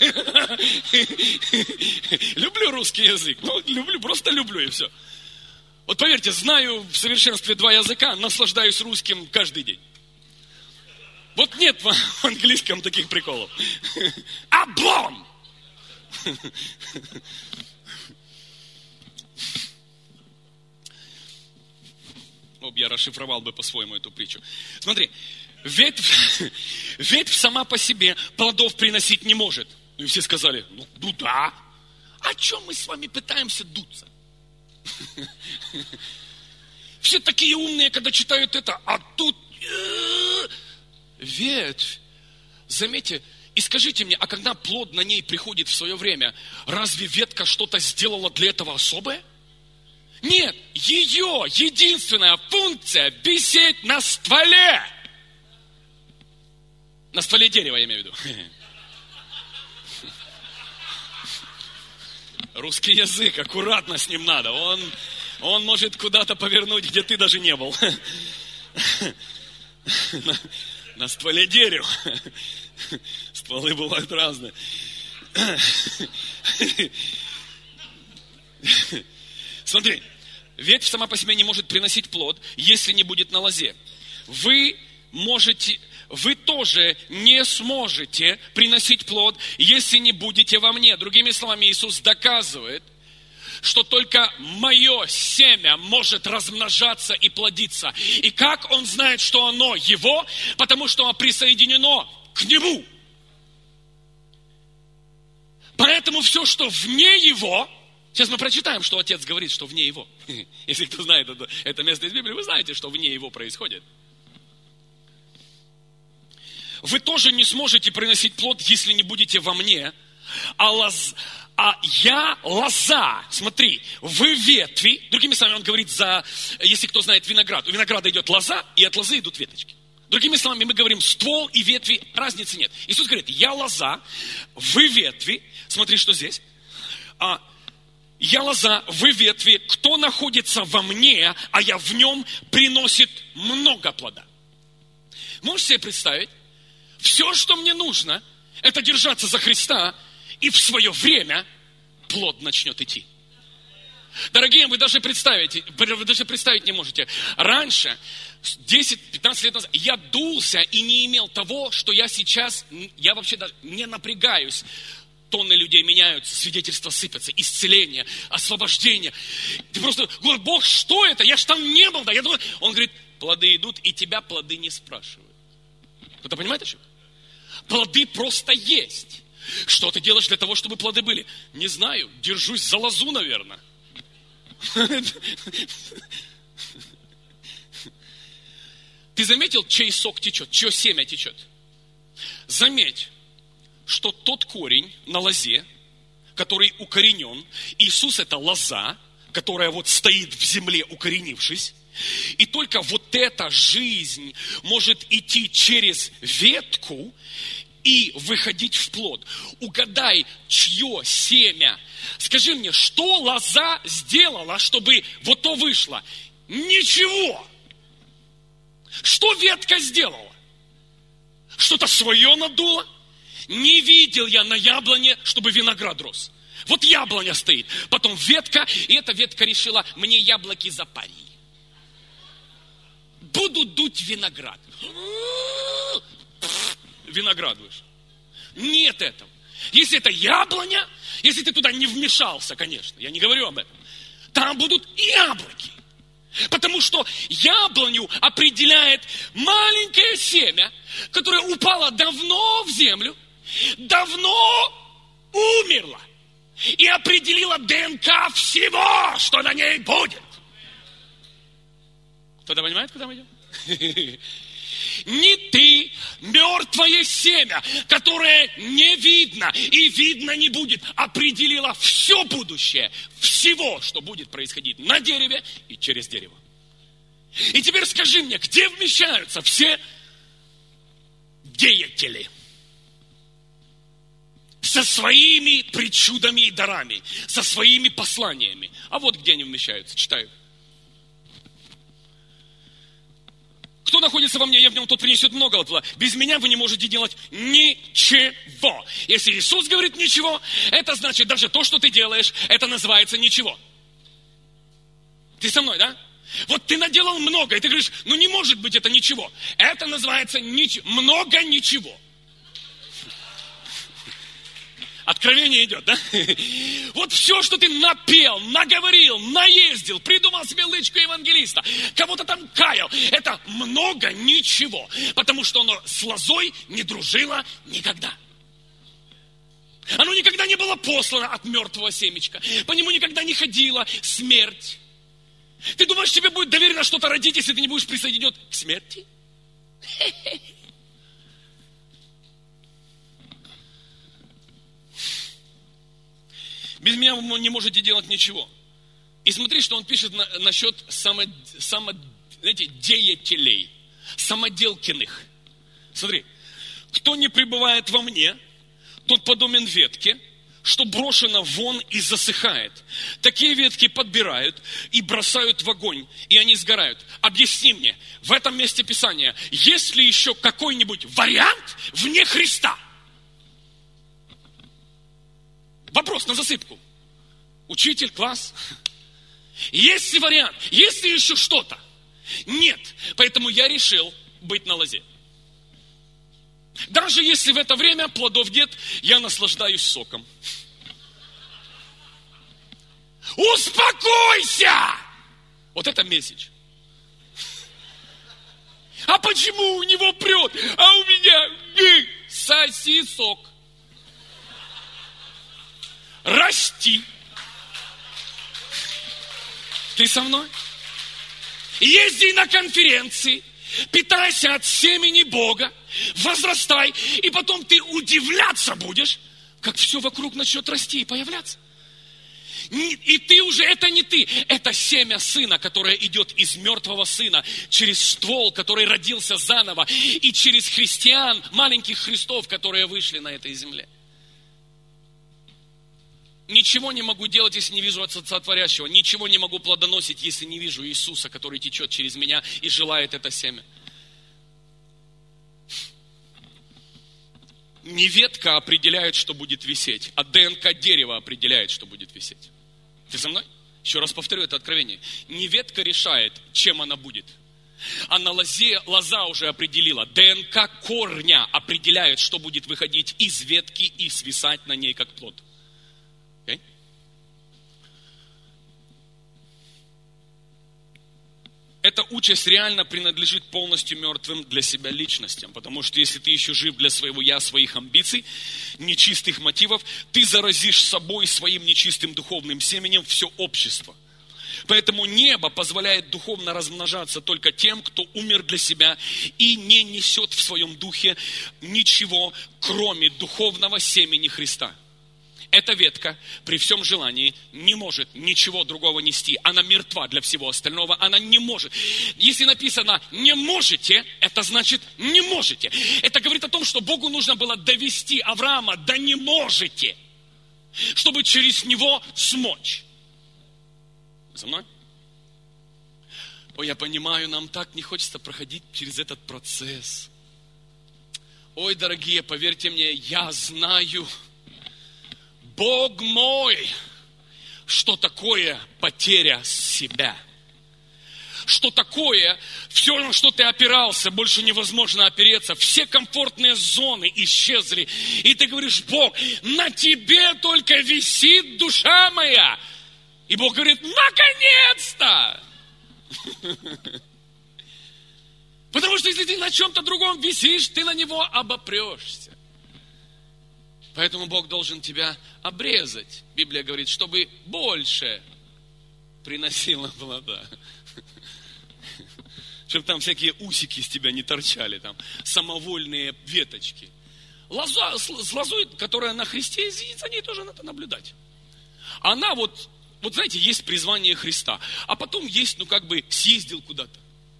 [SPEAKER 1] Люблю русский язык. Ну, люблю, просто люблю и все. Вот поверьте, знаю в совершенстве два языка, наслаждаюсь русским каждый день. Вот нет в английском таких приколов. Облом. Об, я расшифровал бы по-своему эту притчу. Смотри, ветвь, ветвь сама по себе плодов приносить не может. Ну и все сказали, ну, ну да. О чем мы с вами пытаемся дуться? Все такие умные, когда читают это, а тут ветвь. Заметьте, и скажите мне, а когда плод на ней приходит в свое время, разве ветка что-то сделала для этого особое? Нет, ее единственная функция – висеть на стволе. На стволе дерева, я имею в виду. Русский язык, аккуратно с ним надо. Он, он может куда-то повернуть, где ты даже не был. На, на стволе дерева. Стволы бывают разные. Смотри, ветвь сама по себе не может приносить плод, если не будет на лозе. Вы можете, вы тоже не сможете приносить плод, если не будете во мне. Другими словами, Иисус доказывает, что только мое семя может размножаться и плодиться. И как он знает, что оно его? Потому что оно присоединено к нему. Поэтому все, что вне его, сейчас мы прочитаем, что Отец говорит, что вне его. Если кто знает это, это место из Библии, вы знаете, что вне его происходит. вы тоже не сможете приносить плод, если не будете во мне. А, лоз... а я лоза. Смотри, вы ветви. Другими словами, он говорит, за, если кто знает виноград. У винограда идет лоза, и от лозы идут веточки. Другими словами, мы говорим ствол и ветви, разницы нет. Иисус говорит, я лоза, вы ветви. Смотри, что здесь. А, я лоза, вы ветви. Кто находится во мне, а я в нем, приносит много плода. Можешь себе представить? Все, что мне нужно, это держаться за Христа, и в свое время плод начнет идти. Дорогие, вы даже представить, вы даже представить не можете. Раньше, десять-пятнадцать лет назад, я дулся и не имел того, что я сейчас, я вообще даже не напрягаюсь. Тонны людей меняются, свидетельства сыпятся, исцеление, освобождение. Ты просто говоришь, Бог, что это? Я ж там не был. Да? Я думаю, он говорит, плоды идут, и тебя плоды не спрашивают. Кто-то понимает, о чем? Плоды просто есть. Что ты делаешь для того, чтобы плоды были? Не знаю, держусь за лозу, наверное. Ты заметил, чей сок течет, чье семя течет? Заметь, что тот корень на лозе, который укоренен, Иисус это лоза, которая вот стоит в земле, укоренившись, и только вот эта жизнь может идти через ветку и выходить в плод. Угадай, чье семя. Скажи мне, что лоза сделала, чтобы вот то вышло? Ничего. Что ветка сделала? Что-то свое надуло? Не видел я на яблоне, чтобы виноград рос. Вот яблоня стоит, потом ветка, и эта ветка решила, мне яблоки запарили. Буду дуть виноград. Виноград вышел. Нет этого. Если это яблоня, если ты туда не вмешался, конечно, я не говорю об этом, там будут яблоки. Потому что яблоню определяет маленькое семя, которое упало давно в землю, давно умерло и определило ДНК всего, что на ней будет. Кто-то понимает, куда мы идем? Не ты, мертвое семя, которое не видно и видно не будет, определило все будущее, всего, что будет происходить на дереве и через дерево. И теперь скажи мне, где вмещаются все деятели? Со своими причудами и дарами, со своими посланиями. А вот где они вмещаются, читаю. Кто находится во мне, я в нем, тот принесет много плода. Без меня вы не можете делать ничего. Если Иисус говорит ничего, это значит даже то, что ты делаешь, это называется ничего. Ты со мной, да? Вот ты наделал много, и ты говоришь, ну не может быть это ничего. Это называется ничего. Много ничего. Откровение идет, да? Вот все, что ты напел, наговорил, наездил, придумал себе лычку евангелиста, кого-то там каял, это много ничего, потому что оно с лозой не дружило никогда. Оно никогда не было послано от мертвого семечка, по нему никогда не ходила смерть. Ты думаешь, тебе будет доверено что-то родить, если ты не будешь присоединен к смерти? Без меня вы не можете делать ничего. И смотри, что он пишет на, насчет само, само, знаете, деятелей, самоделкиных. Смотри, кто не пребывает во мне, тот подобен ветке, что брошено вон и засыхает. Такие ветки подбирают и бросают в огонь, и они сгорают. Объясни мне, в этом месте Писания, есть ли еще какой-нибудь вариант вне Христа? Вопрос на засыпку. Учитель, класс. Есть ли вариант? Есть ли еще что-то? Нет. Поэтому я решил быть на лозе. Даже если в это время плодов нет, я наслаждаюсь соком. Успокойся! Вот это месседж. А почему у него прет, а у меня соси сок? Расти. Ты со мной? Езди на конференции, Питайся от семени Бога, возрастай, и потом ты удивляться будешь, как все вокруг начнет расти и появляться. И ты уже, это не ты, это семя сына, которое идет из мертвого сына, через ствол, который родился заново, и через христиан, маленьких Христов, которые вышли на этой земле. Ничего не могу делать, если не вижу Отца Творящего. Ничего не могу плодоносить, если не вижу Иисуса, который течет через меня и желает это семя. Не ветка определяет, что будет висеть, а ДНК дерева определяет, что будет висеть. Ты со мной? Еще раз повторю это откровение. Не ветка решает, чем она будет. А на лозе лоза уже определила. ДНК корня определяет, что будет выходить из ветки и свисать на ней как плод. Okay? Эта участь реально принадлежит полностью мертвым для себя личностям. Потому что если ты еще жив для своего я, своих амбиций, нечистых мотивов, ты заразишь собой своим нечистым духовным семенем все общество. Поэтому небо позволяет духовно размножаться только тем, кто умер для себя и не несет в своем духе ничего, кроме духовного семени Христа. Эта ветка при всем желании не может ничего другого нести. Она мертва для всего остального. Она не может. Если написано «не можете», это значит «не можете». Это говорит о том, что Богу нужно было довести Авраама до «не можете», чтобы через него смочь. За мной? Ой, я понимаю, нам так не хочется проходить через этот процесс. Ой, дорогие, поверьте мне, я знаю... Бог мой, что такое потеря себя? Что такое все, на что ты опирался, больше невозможно опереться. Все комфортные зоны исчезли. И ты говоришь: Бог, на тебе только висит душа моя. И Бог говорит: наконец-то! Потому что если ты на чем-то другом висишь, ты на него обопрешься. Поэтому Бог должен тебя обрезать. Библия говорит, чтобы больше приносило плода. Чтобы там всякие усики из тебя не торчали, там самовольные веточки. Лоза, с лозой, которая на Христе, за ней тоже надо наблюдать. Она вот, вот знаете, есть призвание Христа, а потом есть, ну как бы, съездил куда-то.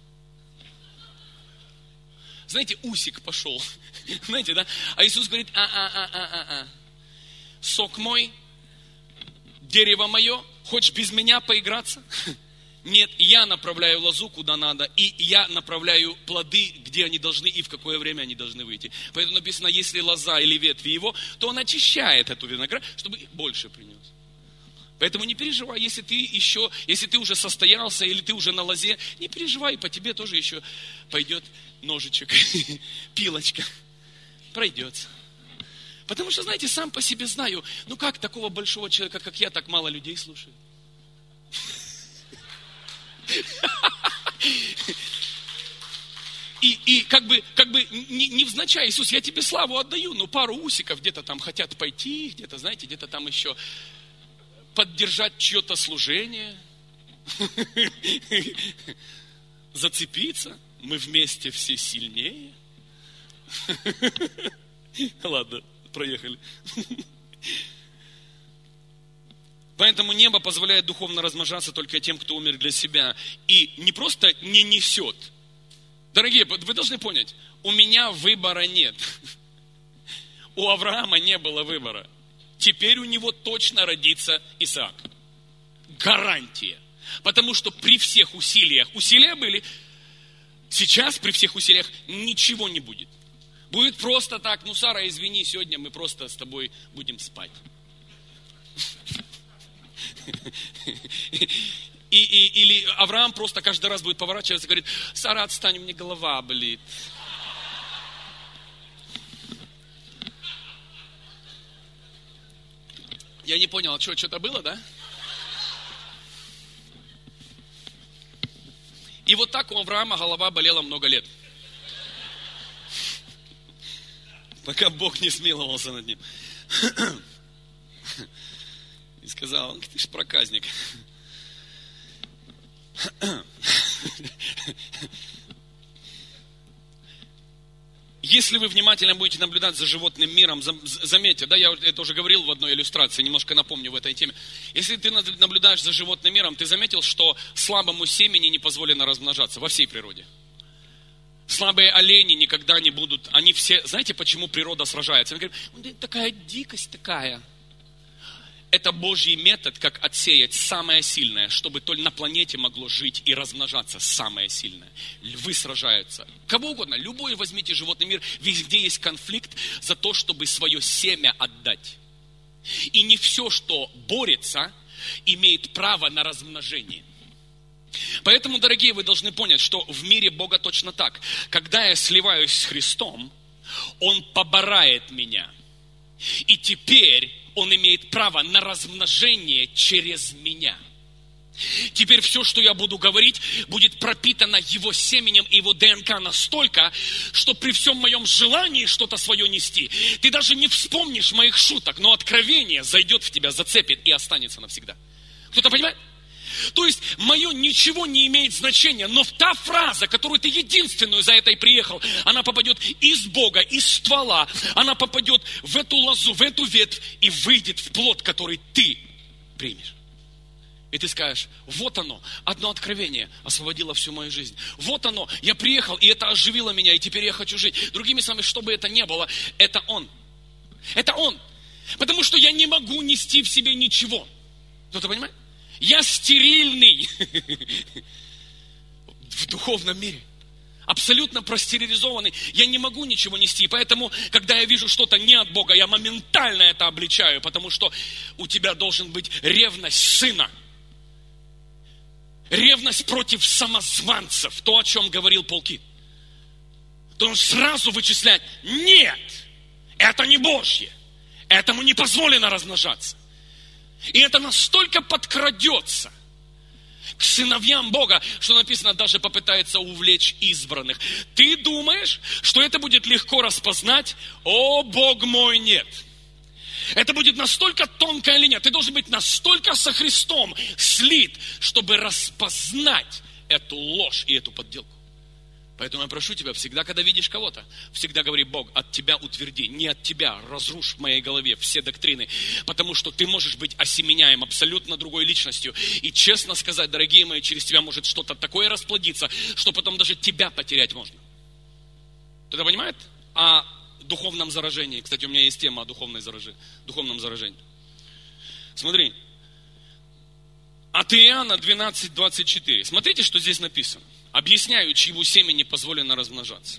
[SPEAKER 1] Знаете, усик пошел. Знаете, да? А Иисус говорит: а-а-а-а-а-а. Сок мой, дерево мое, хочешь без меня поиграться? Нет, я направляю лозу куда надо, и я направляю плоды, где они должны и в какое время они должны выйти. Поэтому написано, если лоза или ветви его, то он очищает эту виноград, чтобы больше принес. Поэтому не переживай, если ты еще, если ты уже состоялся или ты уже на лозе, не переживай, по тебе тоже еще пойдет ножичек, пилочка, пройдется. Потому что, знаете, сам по себе знаю, ну как такого большого человека, как я, так мало людей слушает? И, и как бы, как бы не, невзначай, Иисус, я тебе славу отдаю, но пару усиков где-то там хотят пойти, где-то, знаете, где-то там еще поддержать чье-то служение, зацепиться, мы вместе все сильнее. Ладно, проехали. Поэтому небо позволяет духовно размножаться только тем, кто умер для себя. И не просто не несет. Дорогие, вы должны понять, у меня выбора нет. У Авраама не было выбора. Теперь у него точно родится Исаак. Гарантия. Потому что при всех усилиях, усилия были, сейчас при всех усилиях ничего не будет. Будет просто так: ну, Сара, извини, сегодня мы просто с тобой будем спать. И, и, или Авраам просто каждый раз будет поворачиваться и говорит: Сара, отстань, мне голова болит. Я не понял, что, что-то было, да? И вот так у Авраама голова болела много лет. Пока Бог не смиловался над ним. И сказал: ты ж проказник. если вы внимательно будете наблюдать за животным миром, заметьте, да, я это уже говорил в одной иллюстрации, немножко напомню в этой теме. Если ты наблюдаешь за животным миром, ты заметил, что слабому семени не позволено размножаться во всей природе. Слабые олени никогда не будут, они все, знаете, почему природа сражается? Они говорят, такая дикость такая. Это Божий метод, как отсеять самое сильное, чтобы только на планете могло жить и размножаться самое сильное. Львы сражаются. Кого угодно, любой возьмите животный мир, везде есть конфликт за то, чтобы свое семя отдать. И не все, что борется, имеет право на размножение. Поэтому, дорогие, вы должны понять, что в мире Бога точно так. Когда я сливаюсь с Христом, Он поборает меня. И теперь Он имеет право на размножение через меня. Теперь все, что я буду говорить, будет пропитано Его семенем и Его ДНК настолько, что при всем моем желании что-то свое нести, ты даже не вспомнишь моих шуток, но откровение зайдет в тебя, зацепит и останется навсегда. Кто-то понимает? То есть, мое ничего не имеет значения, но та фраза, которую ты единственную за это и приехал, она попадет из Бога, из ствола, она попадет в эту лозу, в эту ветвь и выйдет в плод, который ты примешь. И ты скажешь, вот оно, одно откровение освободило всю мою жизнь. Вот оно, я приехал, и это оживило меня, и теперь я хочу жить. Другими словами, что бы это ни было, это Он. Это Он. Потому что я не могу нести в себе ничего. Кто-то понимает? Я стерильный в духовном мире. Абсолютно простерилизованный. Я не могу ничего нести. Поэтому, когда я вижу что-то не от Бога, я моментально это обличаю. Потому что у тебя должен быть ревность сына. Ревность против самозванцев. То, о чем говорил Пол Кит. То он сразу вычисляет. Нет, это не Божье. Этому не позволено размножаться. И это настолько подкрадется к сыновьям Бога, что написано, даже попытается увлечь избранных. Ты думаешь, что это будет легко распознать? О, Бог мой, нет. Это будет настолько тонкая линия. Ты должен быть настолько со Христом слит, чтобы распознать эту ложь и эту подделку. Поэтому я прошу тебя, всегда, когда видишь кого-то, всегда говори, Бог, от тебя утверди, не от тебя, разрушь в моей голове все доктрины, потому что ты можешь быть осеменяем абсолютно другой личностью. И честно сказать, дорогие мои, через тебя может что-то такое расплодиться, что потом даже тебя потерять можно. Кто-то понимает? О духовном заражении. Кстати, у меня есть тема о духовной заражении, духовном заражении. Смотри. От Иоанна двенадцать двадцать четыре. Смотрите, что здесь написано. Объясняю, чьему семени позволено размножаться.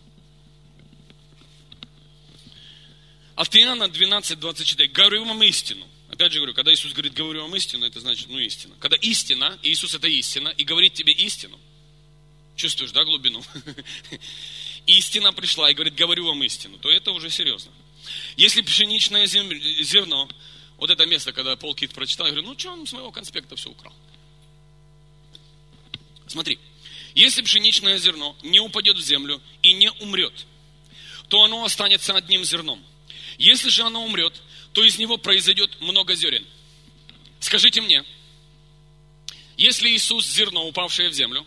[SPEAKER 1] От Иоанна двенадцать двадцать четыре. Говорю вам истину. Опять же говорю, когда Иисус говорит, говорю вам истину, это значит, ну, истина. Когда истина, Иисус это истина, и говорит тебе истину. Чувствуешь, да, глубину? Истина пришла и говорит, говорю вам истину, то это уже серьезно. Если пшеничное зерно, вот это место, когда Пол Кит прочитал, я говорю, ну, что он с моего конспекта все украл? Смотри. Если пшеничное зерно не упадет в землю и не умрет, то оно останется одним зерном. Если же оно умрет, то из него произойдет много зерен. Скажите мне, если Иисус зерно, упавшее в землю,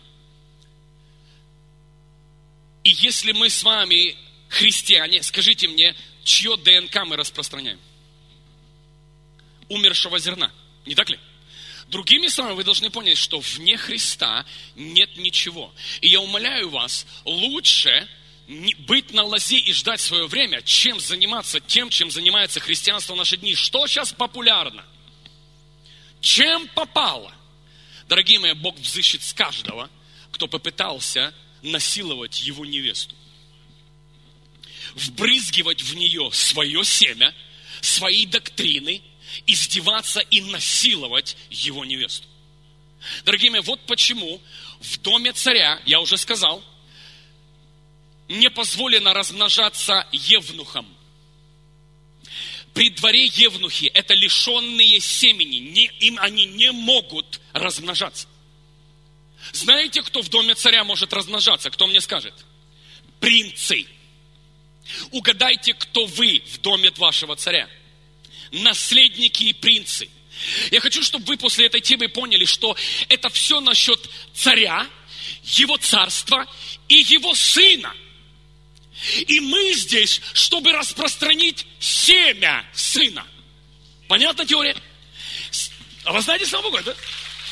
[SPEAKER 1] и если мы с вами христиане, скажите мне, чье ДНК мы распространяем? Умершего зерна, не так ли? Другими словами, вы должны понять, что вне Христа нет ничего. И я умоляю вас, лучше быть на лозе и ждать свое время, чем заниматься тем, чем занимается христианство в наши дни. Что сейчас популярно? Чем попало? Дорогие мои, Бог взыщет с каждого, кто попытался насиловать его невесту. Вбрызгивать в нее свое семя, свои доктрины, издеваться и насиловать его невесту. Дорогие мои, вот почему в доме царя, я уже сказал, не позволено размножаться евнухам. При дворе евнухи это лишенные семени, не, им они не могут размножаться. Знаете, кто в доме царя может размножаться? Кто мне скажет? Принцы. Угадайте, кто вы в доме вашего царя? Наследники и принцы. Я хочу, чтобы вы после этой темы поняли, что это все насчет царя, его царства и его сына. И мы здесь, чтобы распространить семя Сына. Понятна теория? А вы знаете слава Богу, да?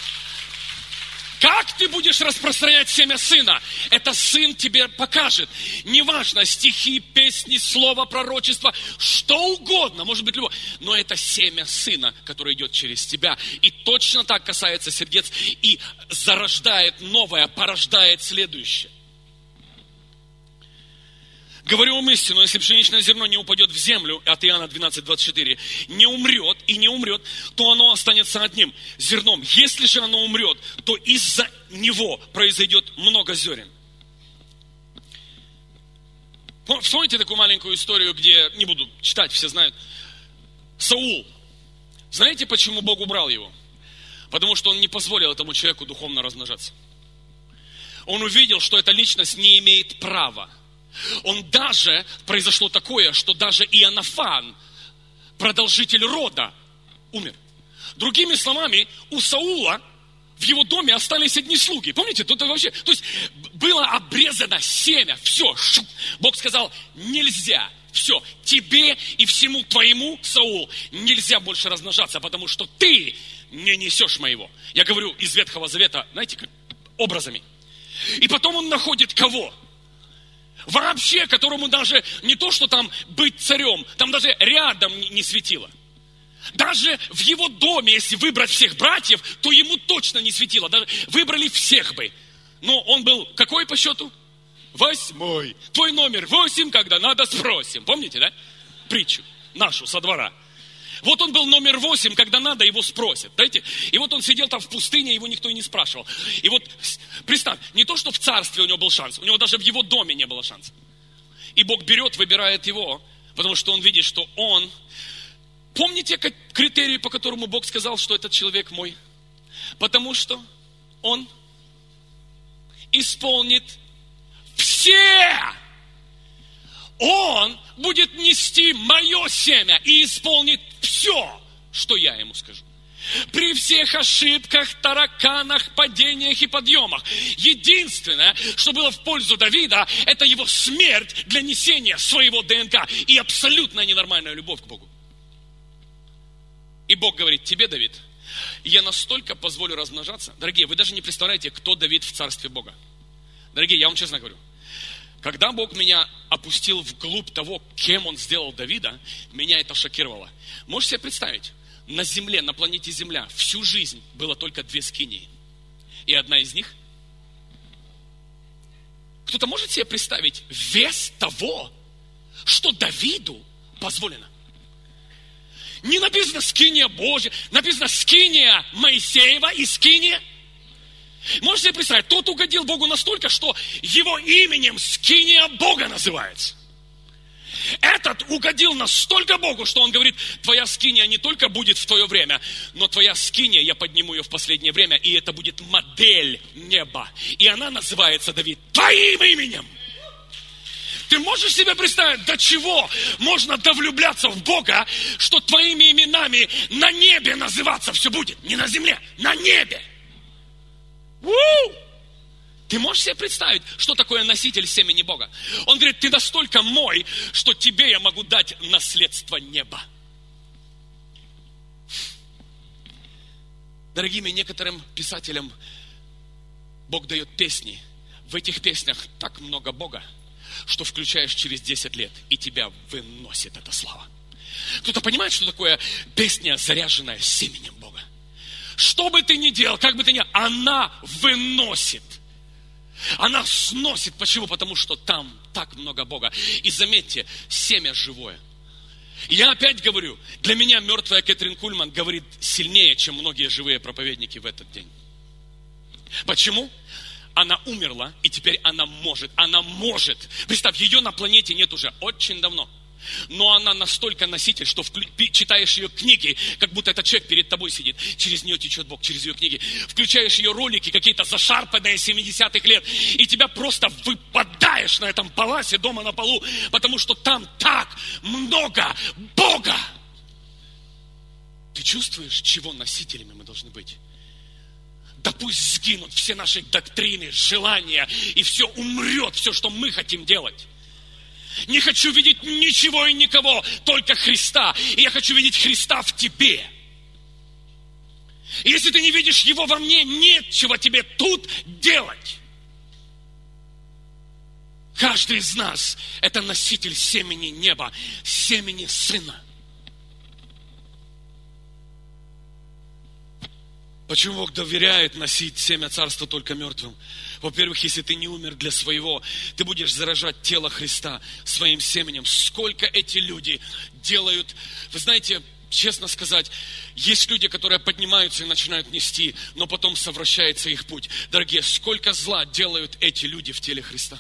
[SPEAKER 1] Как ты будешь распространять семя Сына? Это Сын тебе покажет. Неважно, стихи, песни, слово, пророчество, что угодно, может быть любое. Но это семя Сына, которое идет через тебя. И точно так касается сердец. И зарождает новое, порождает следующее. Говорю вам истину, если пшеничное зерно не упадет в землю, от Иоанна двенадцать двадцать четыре, не умрет и не умрет, то оно останется одним зерном. Если же оно умрет, то из-за него произойдет много зерен. Вспомните такую маленькую историю, где, не буду читать, все знают, Саул. Знаете, почему Бог убрал его? Потому что он не позволил этому человеку духовно размножаться. Он увидел, что эта личность не имеет права. Он даже, произошло такое, что даже Иоаннафан, продолжитель рода, умер. Другими словами, у Саула в его доме остались одни слуги. Помните, тут вообще, то есть было обрезано семя, все. Шук. Бог сказал, нельзя, все, тебе и всему твоему, Саул, нельзя больше размножаться, потому что ты не несешь моего. Я говорю из Ветхого Завета, знаете, как образами. И потом он находит кого? Вообще, которому даже не то, что там быть царем, там даже рядом не светило. Даже в его доме, если выбрать всех братьев, то ему точно не светило. Даже выбрали всех бы. Но он был какой по счету? Восьмой. Твой номер восемь, когда надо, спросим. Помните, да? Притчу нашу со двора. Вот он был номер восемь, когда надо, его спросят. Знаете? И вот он сидел там в пустыне, его никто и не спрашивал. И вот, представь, не то, что в царстве у него был шанс, у него даже в его доме не было шанса. И Бог берет, выбирает его, потому что он видит, что он... Помните критерии, по которому Бог сказал, что этот человек мой? Потому что он исполнит все... Он будет нести мое семя и исполнит все, что я ему скажу. При всех ошибках, тараканах, падениях и подъемах. Единственное, что было в пользу Давида, это его смерть для несения своего ДНК и абсолютная ненормальная любовь к Богу. И Бог говорит, тебе, Давид, я настолько позволю размножаться. Дорогие, вы даже не представляете, кто Давид в царстве Бога. Дорогие, я вам честно говорю. Когда Бог меня опустил вглубь того, кем Он сделал Давида, меня это шокировало. Можете себе представить, на земле, на планете Земля, всю жизнь было только две скинии. И одна из них... Кто-то может себе представить вес того, что Давиду позволено? Не написано скиния Божья, написано скиния Моисеева и скиния. Можете себе представить, тот угодил Богу настолько, что его именем скиния Бога называется. Этот угодил настолько Богу, что он говорит, твоя скиния не только будет в твое время, но твоя скиния, я подниму ее в последнее время, и это будет модель неба. И она называется, Давид, твоим именем. Ты можешь себе представить, до чего можно довлюбляться в Бога, что твоими именами на небе называться все будет? Не на земле, на небе. У-у-у! Ты можешь себе представить, что такое носитель семени Бога? Он говорит, ты настолько мой, что тебе я могу дать наследство неба. Дорогими некоторым писателям Бог дает песни. В этих песнях так много Бога, что включаешь через десять лет, и тебя выносит эта слава. Кто-то понимает, что такое песня, заряженная семенем Бога? Что бы ты ни делал, как бы ты ни делал, она выносит. Она сносит. Почему? Потому что там так много Бога. И заметьте, семя живое. Я опять говорю, для меня мертвая Кэтрин Кульман говорит сильнее, чем многие живые проповедники в этот день. Почему? Она умерла, и теперь она может. Она может. Представь, ее на планете нет уже очень давно. Но она настолько носитель, что вклю... читаешь ее книги, как будто этот человек перед тобой сидит. Через нее течет Бог, через ее книги. Включаешь ее ролики, какие-то зашарпанные семидесятых лет, и тебя просто выпадаешь на этом паласе дома на полу, потому что там так много Бога. Ты чувствуешь, чего носителями мы должны быть? Да пусть сгинут все наши доктрины, желания, и все умрет, все, что мы хотим делать. Не хочу видеть ничего и никого, только Христа. И я хочу видеть Христа в тебе. И если ты не видишь Его во мне, нечего тебе тут делать. Каждый из нас – это носитель семени неба, семени Сына. Почему Бог доверяет носить семя Царства только мертвым? Во-первых, если ты не умер для своего, ты будешь заражать тело Христа своим семенем. Сколько эти люди делают, вы знаете, честно сказать, есть люди, которые поднимаются и начинают нести, но потом совращается их путь. Дорогие, сколько зла делают эти люди в теле Христа?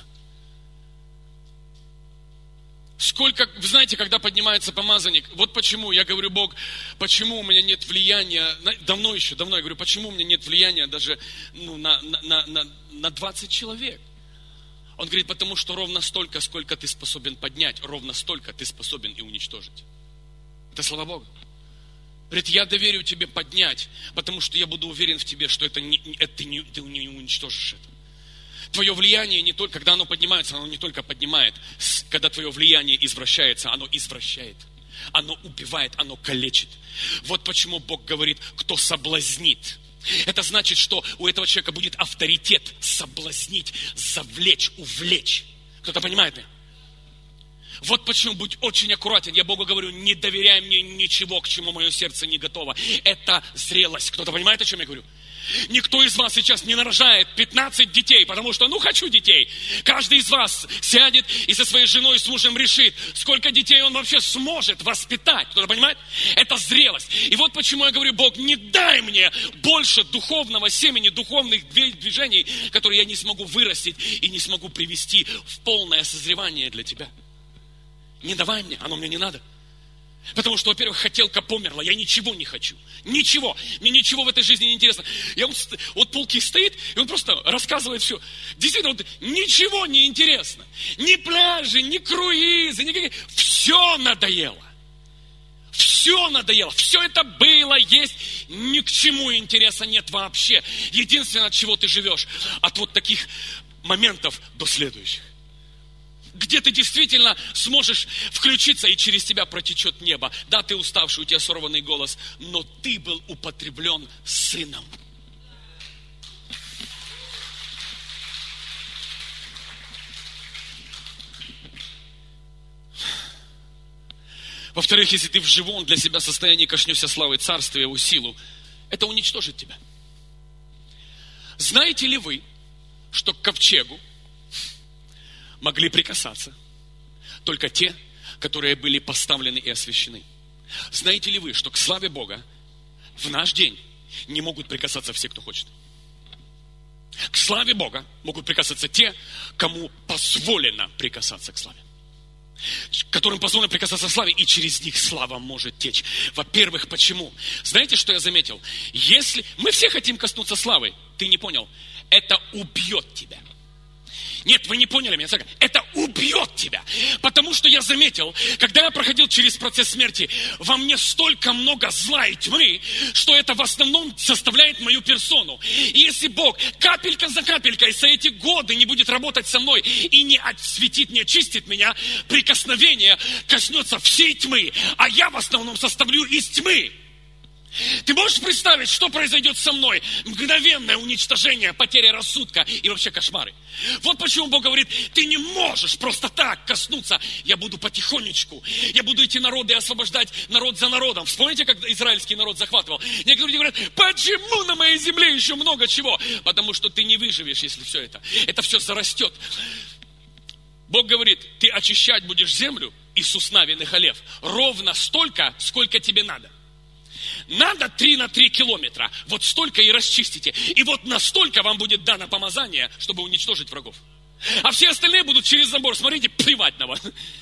[SPEAKER 1] Сколько, вы знаете, когда поднимается помазанник, вот почему, я говорю, Бог, почему у меня нет влияния, давно еще, давно я говорю, почему у меня нет влияния даже ну, на, на, на, на двадцать человек? Он говорит, потому что ровно столько, сколько ты способен поднять, ровно столько ты способен и уничтожить. Это слова Бога. Говорит, я доверю тебе поднять, потому что я буду уверен в тебе, что это не, это ты, не, ты не уничтожишь это. Твое влияние, не только, когда оно поднимается, оно не только поднимает. Когда твое влияние извращается, оно извращает. Оно убивает, оно калечит. Вот почему Бог говорит, кто соблазнит. Это значит, что у этого человека будет авторитет соблазнить, завлечь, увлечь. Кто-то понимает меня? Вот почему будь очень аккуратен. Я Богу говорю, не доверяй мне ничего, к чему мое сердце не готово. Это зрелость. Кто-то понимает, о чем я говорю? Никто из вас сейчас не нарожает пятнадцать детей, потому что, ну, хочу детей. Каждый из вас сядет и со своей женой, с мужем решит, сколько детей он вообще сможет воспитать. Кто-то понимает? Это зрелость. И вот почему я говорю, Бог, не дай мне больше духовного семени, духовных движений, которые я не смогу вырастить и не смогу привести в полное созревание для тебя. Не давай мне, оно мне не надо. Потому что, во-первых, хотелка померла, я ничего не хочу. Ничего. Мне ничего в этой жизни не интересно. Я вот, вот Пулки стоит, и он просто рассказывает все. Действительно, вот, ничего не интересно. Ни пляжи, ни круизы, никакие. Все надоело. Все надоело. Все это было, есть. Ни к чему интереса нет вообще. Единственное, от чего ты живешь. От вот таких моментов до следующих. Где ты действительно сможешь включиться, и через тебя протечет небо. Да, ты уставший, у тебя сорванный голос, но ты был употреблен Сыном. Во-вторых, если ты в живом для себя состоянии коснешься славы Царства и Его силу, это уничтожит тебя. Знаете ли вы, что к ковчегу могли прикасаться только те, которые были поставлены и освящены? Знаете ли вы, что к славе Бога в наш день не могут прикасаться все, кто хочет? К славе Бога могут прикасаться те, кому позволено прикасаться к славе. Которым позволено прикасаться к славе, и через них слава может течь. Во-первых, почему? Знаете, что я заметил? Если мы все хотим коснуться славы, ты не понял, это убьет тебя. Нет, вы не поняли меня. Это убьет тебя. Потому что я заметил, когда я проходил через процесс смерти, во мне столько много зла и тьмы, что это в основном составляет мою персону. И если Бог капелька за капелькой за эти годы не будет работать со мной и не осветит, не очистит меня, прикосновение коснется всей тьмы, а я в основном составлю из тьмы. Ты можешь представить, что произойдет со мной? Мгновенное уничтожение, потеря рассудка и вообще кошмары. Вот почему Бог говорит, ты не можешь просто так коснуться. Я буду потихонечку. Я буду эти народы освобождать народ за народом. Вспомните, как израильский народ захватывал? Некоторые люди говорят, почему на моей земле еще много чего? Потому что ты не выживешь, если все это. Это все зарастет. Бог говорит, ты очищать будешь землю из сусна винных олев. Ровно столько, сколько тебе надо. Надо три на три километра. Вот столько и расчистите. И вот настолько вам будет дано помазание, чтобы уничтожить врагов. А все остальные будут через забор, смотрите, плевать на вас.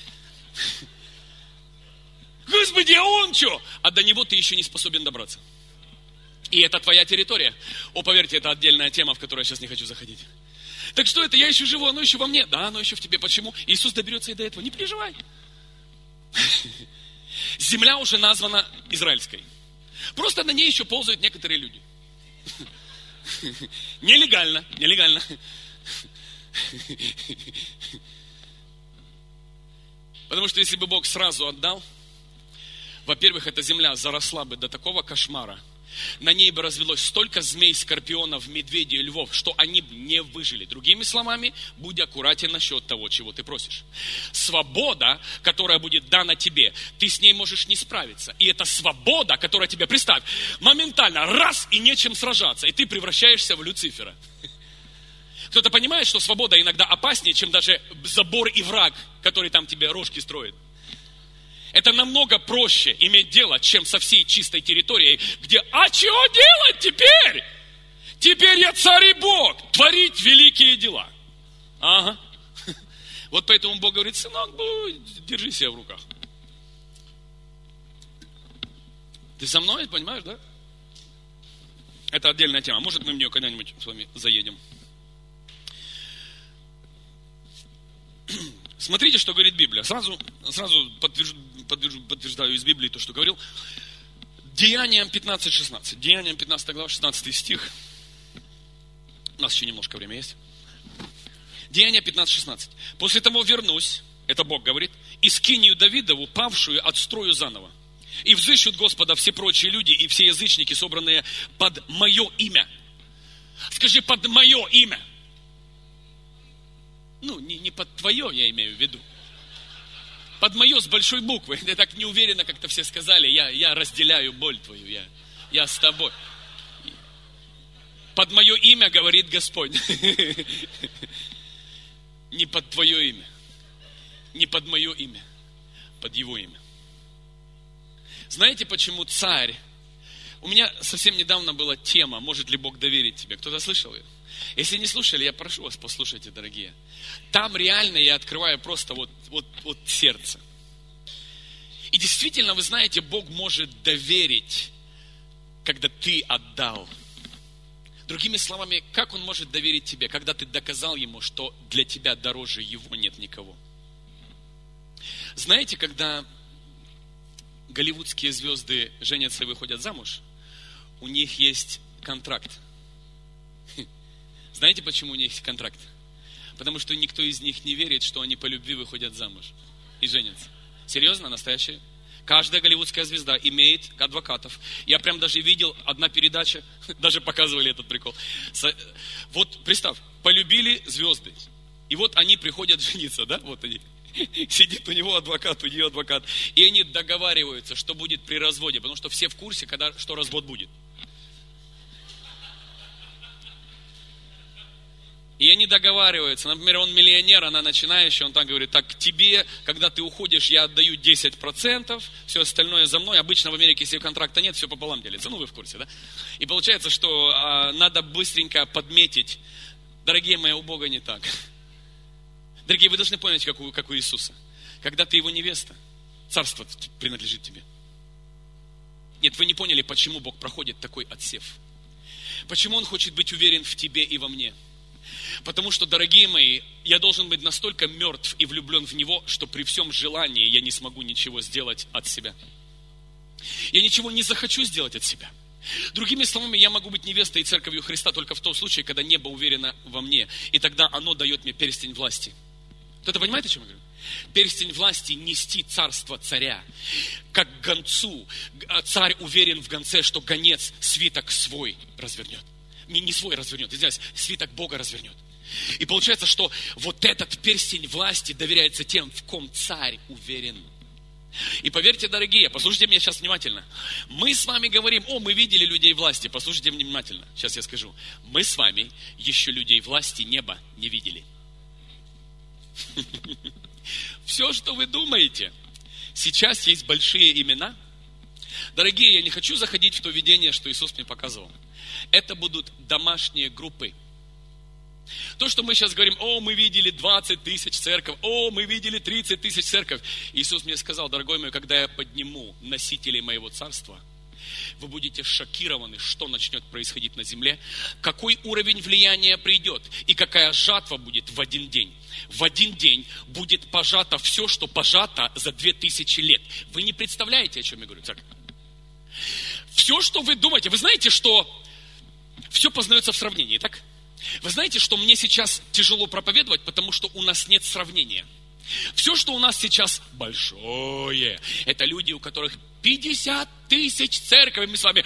[SPEAKER 1] Господи, а он что? А до него ты еще не способен добраться. И это твоя территория. О, поверьте, это отдельная тема, в которую я сейчас не хочу заходить. Так что это? Я еще живу, оно еще во мне. Да, оно еще в тебе. Почему? Иисус доберется и до этого. Не переживай. Земля уже названа израильской. Просто на ней еще ползают некоторые люди. Нелегально, нелегально. Потому что если бы Бог сразу отдал, во-первых, эта земля заросла бы до такого кошмара. На ней бы развелось столько змей, скорпионов, медведей, львов, что они бы не выжили. Другими словами, будь аккуратен насчет того, чего ты просишь. Свобода, которая будет дана тебе, ты с ней можешь не справиться. И эта свобода, которая тебе, представь, моментально раз и нечем сражаться, и ты превращаешься в Люцифера. Кто-то понимает, что свобода иногда опаснее, чем даже забор и враг, который там тебе рожки строит. Это намного проще иметь дело, чем со всей чистой территорией, где, а чего делать теперь? Теперь я царь и Бог, творить великие дела. Ага. Вот поэтому Бог говорит, сынок, держи себя в руках. Ты со мной, понимаешь, да? Это отдельная тема. Может, мы в нее когда-нибудь с вами заедем. Смотрите, что говорит Библия. Сразу, сразу подтвержу, подтвержу, подтверждаю из Библии то, что говорил. Деяниям пятнадцать шестнадцать. Деяниям пятнадцатая глава, шестнадцатый стих. У нас еще немножко времени есть. Деяния пятнадцать шестнадцать. После того вернусь, это Бог говорит, и скинию Давидову, павшую, отстрою заново. И взыщут Господа все прочие люди и все язычники, собранные под мое имя. Скажи, под мое имя. Ну, не, не под твое, я имею в виду. Под мое с большой буквы. Я так неуверенно как-то все сказали, я, я разделяю боль твою, я, я с тобой. Под мое имя говорит Господь. Не под твое имя. Не под мое имя. Под его имя. Знаете, почему царь? У меня совсем недавно была тема, может ли Бог доверить тебе. Кто-то слышал ее? Если не слушали, я прошу вас, послушайте, дорогие. Там реально я открываю просто вот, вот, вот сердце. И действительно, вы знаете, Бог может доверить, когда ты отдал. Другими словами, как Он может доверить тебе, когда ты доказал Ему, что для тебя дороже Его нет никого. Знаете, когда голливудские звезды женятся и выходят замуж, у них есть контракт. Знаете, почему у них есть контракт? Потому что никто из них не верит, что они по любви выходят замуж и женятся. Серьезно, настоящее? Каждая голливудская звезда имеет адвокатов. Я прям даже видел, одна передача, даже показывали этот прикол. Вот представь, полюбили звезды. И вот они приходят жениться, да? Вот они. Сидит у него адвокат, у нее адвокат. И они договариваются, что будет при разводе. Потому что все в курсе, когда, что развод будет. И они договариваются. Например, он миллионер, она начинающая, он так говорит, так, тебе, когда ты уходишь, я отдаю десять процентов, все остальное за мной. Обычно в Америке, если контракта нет, все пополам делится. Ну, вы в курсе, да? И получается, что а, надо быстренько подметить. Дорогие мои, у Бога не так. Дорогие, вы должны понять, как у, как у Иисуса. Когда ты его невеста, царство принадлежит тебе. Нет, вы не поняли, почему Бог проходит такой отсев. Почему Он хочет быть уверен в тебе и во мне. Потому что, дорогие мои, я должен быть настолько мертв и влюблен в Него, что при всем желании я не смогу ничего сделать от себя. Я ничего не захочу сделать от себя. Другими словами, я могу быть невестой и церковью Христа только в том случае, когда небо уверено во мне. И тогда оно дает мне перстень власти. Кто-то понимает, о чем я говорю? Перстень власти нести царство царя. Как гонцу. Царь уверен в гонце, что гонец свиток свой развернет. Не, не свой развернет, извиняюсь, свиток Бога развернет. И получается, что вот этот перстень власти доверяется тем, в ком царь уверен. И поверьте, дорогие, послушайте меня сейчас внимательно. Мы с вами говорим, о, мы видели людей власти. Послушайте меня внимательно, сейчас я скажу. Мы с вами еще людей власти неба не видели. Все, что вы думаете, сейчас есть большие имена. Дорогие, я не хочу заходить в то видение, что Иисус мне показывал. Это будут домашние группы. То, что мы сейчас говорим, о, мы видели двадцать тысяч церковь, о, мы видели тридцать тысяч церковь. Иисус мне сказал, дорогой мой, когда я подниму носителей моего царства, вы будете шокированы, что начнет происходить на земле, какой уровень влияния придет и какая жатва будет в один день. В один день будет пожато все, что пожато за две тысячи лет. Вы не представляете, о чем я говорю, церковь? Все, что вы думаете, вы знаете, что все познается в сравнении, так? Вы знаете, что мне сейчас тяжело проповедовать, потому что у нас нет сравнения. Все, что у нас сейчас большое, это люди, у которых пятьдесят тысяч церквей. Мы с вами...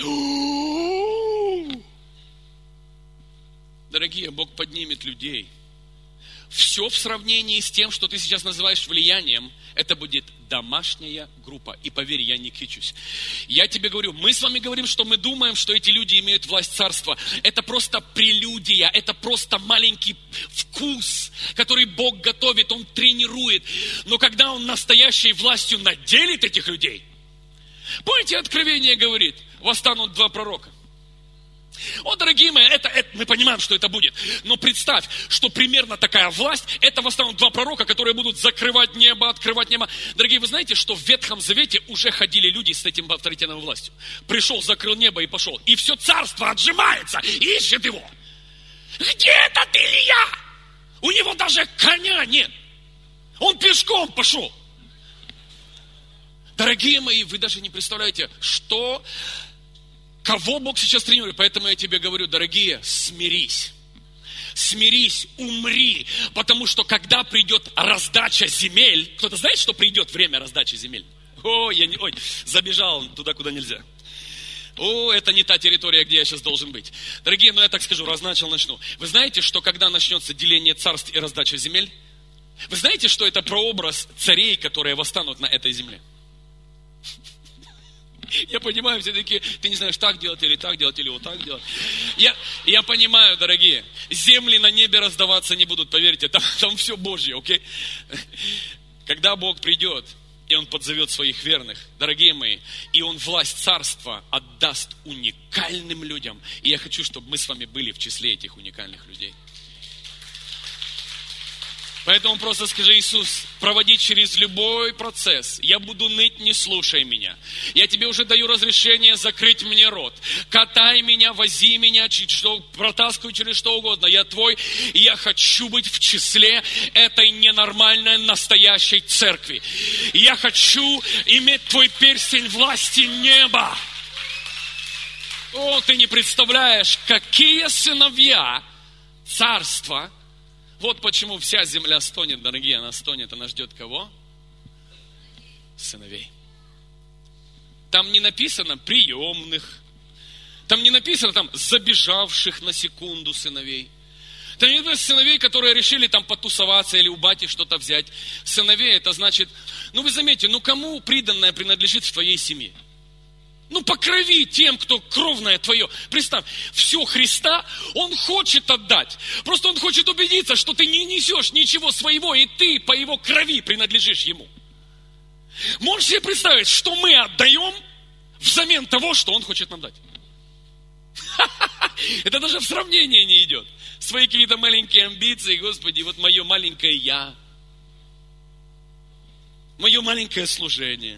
[SPEAKER 1] Дорогие, Бог поднимет людей. Все в сравнении с тем, что ты сейчас называешь влиянием, это будет домашняя группа. И поверь, я не кичусь. Я тебе говорю, мы с вами говорим, что мы думаем, что эти люди имеют власть царства. Это просто прелюдия, это просто маленький вкус, который Бог готовит, Он тренирует. Но когда Он настоящей властью наделит этих людей, помните, Откровение говорит, восстанут два пророка. О, дорогие мои, это, это, мы понимаем, что это будет. Но представь, что примерно такая власть, это восстанут два пророка, которые будут закрывать небо, открывать небо. Дорогие, вы знаете, что в Ветхом Завете уже ходили люди с этим авторитетом властью. Пришел, закрыл небо и пошел. И все царство отжимается, ищет его. Где этот Илья? У него даже коня нет. Он пешком пошел. Дорогие мои, вы даже не представляете, что... Кого Бог сейчас тренирует? Поэтому я тебе говорю, дорогие, смирись. Смирись, умри. Потому что когда придет раздача земель, кто-то знает, что придет время раздачи земель? О, я не, ой, забежал туда, куда нельзя. О, это не та территория, где я сейчас должен быть. Дорогие, ну я так скажу, раз начал, начну. Вы знаете, что когда начнется деление царств и раздача земель? Вы знаете, что это прообраз царей, которые восстанут на этой земле? Я понимаю, все такие, ты не знаешь, так делать или так делать, или вот так делать. Я, я понимаю, дорогие, земли на небе раздаваться не будут, поверьте, там, там все Божье, окей? Когда Бог придет, и Он подзовет своих верных, дорогие мои, и Он власть царства отдаст уникальным людям. И я хочу, чтобы мы с вами были в числе этих уникальных людей. Поэтому просто скажи, Иисус, проводи через любой процесс. Я буду ныть, не слушай меня. Я тебе уже даю разрешение закрыть мне рот. Катай меня, вози меня, что, протаскивай через что угодно. Я твой, и я хочу быть в числе этой ненормальной настоящей церкви. Я хочу иметь твой перстень власти неба. О, ты не представляешь, какие сыновья царства. Вот почему вся земля стонет, дорогие, она стонет, она ждет кого? Сыновей. Там не написано приемных, там не написано там забежавших на секунду сыновей. Там не написано сыновей, которые решили там потусоваться или у бати что-то взять. Сыновей это значит, ну вы заметите, ну кому приданное принадлежит в твоей семье? Ну, по крови тем, кто кровное твое. Представь, все Христа Он хочет отдать. Просто Он хочет убедиться, что ты не несешь ничего своего, и ты по Его крови принадлежишь Ему. Можешь себе представить, что мы отдаем взамен того, что Он хочет нам дать? Это даже в сравнение не идет. Свои какие-то маленькие амбиции, Господи, вот мое маленькое я, мое маленькое служение.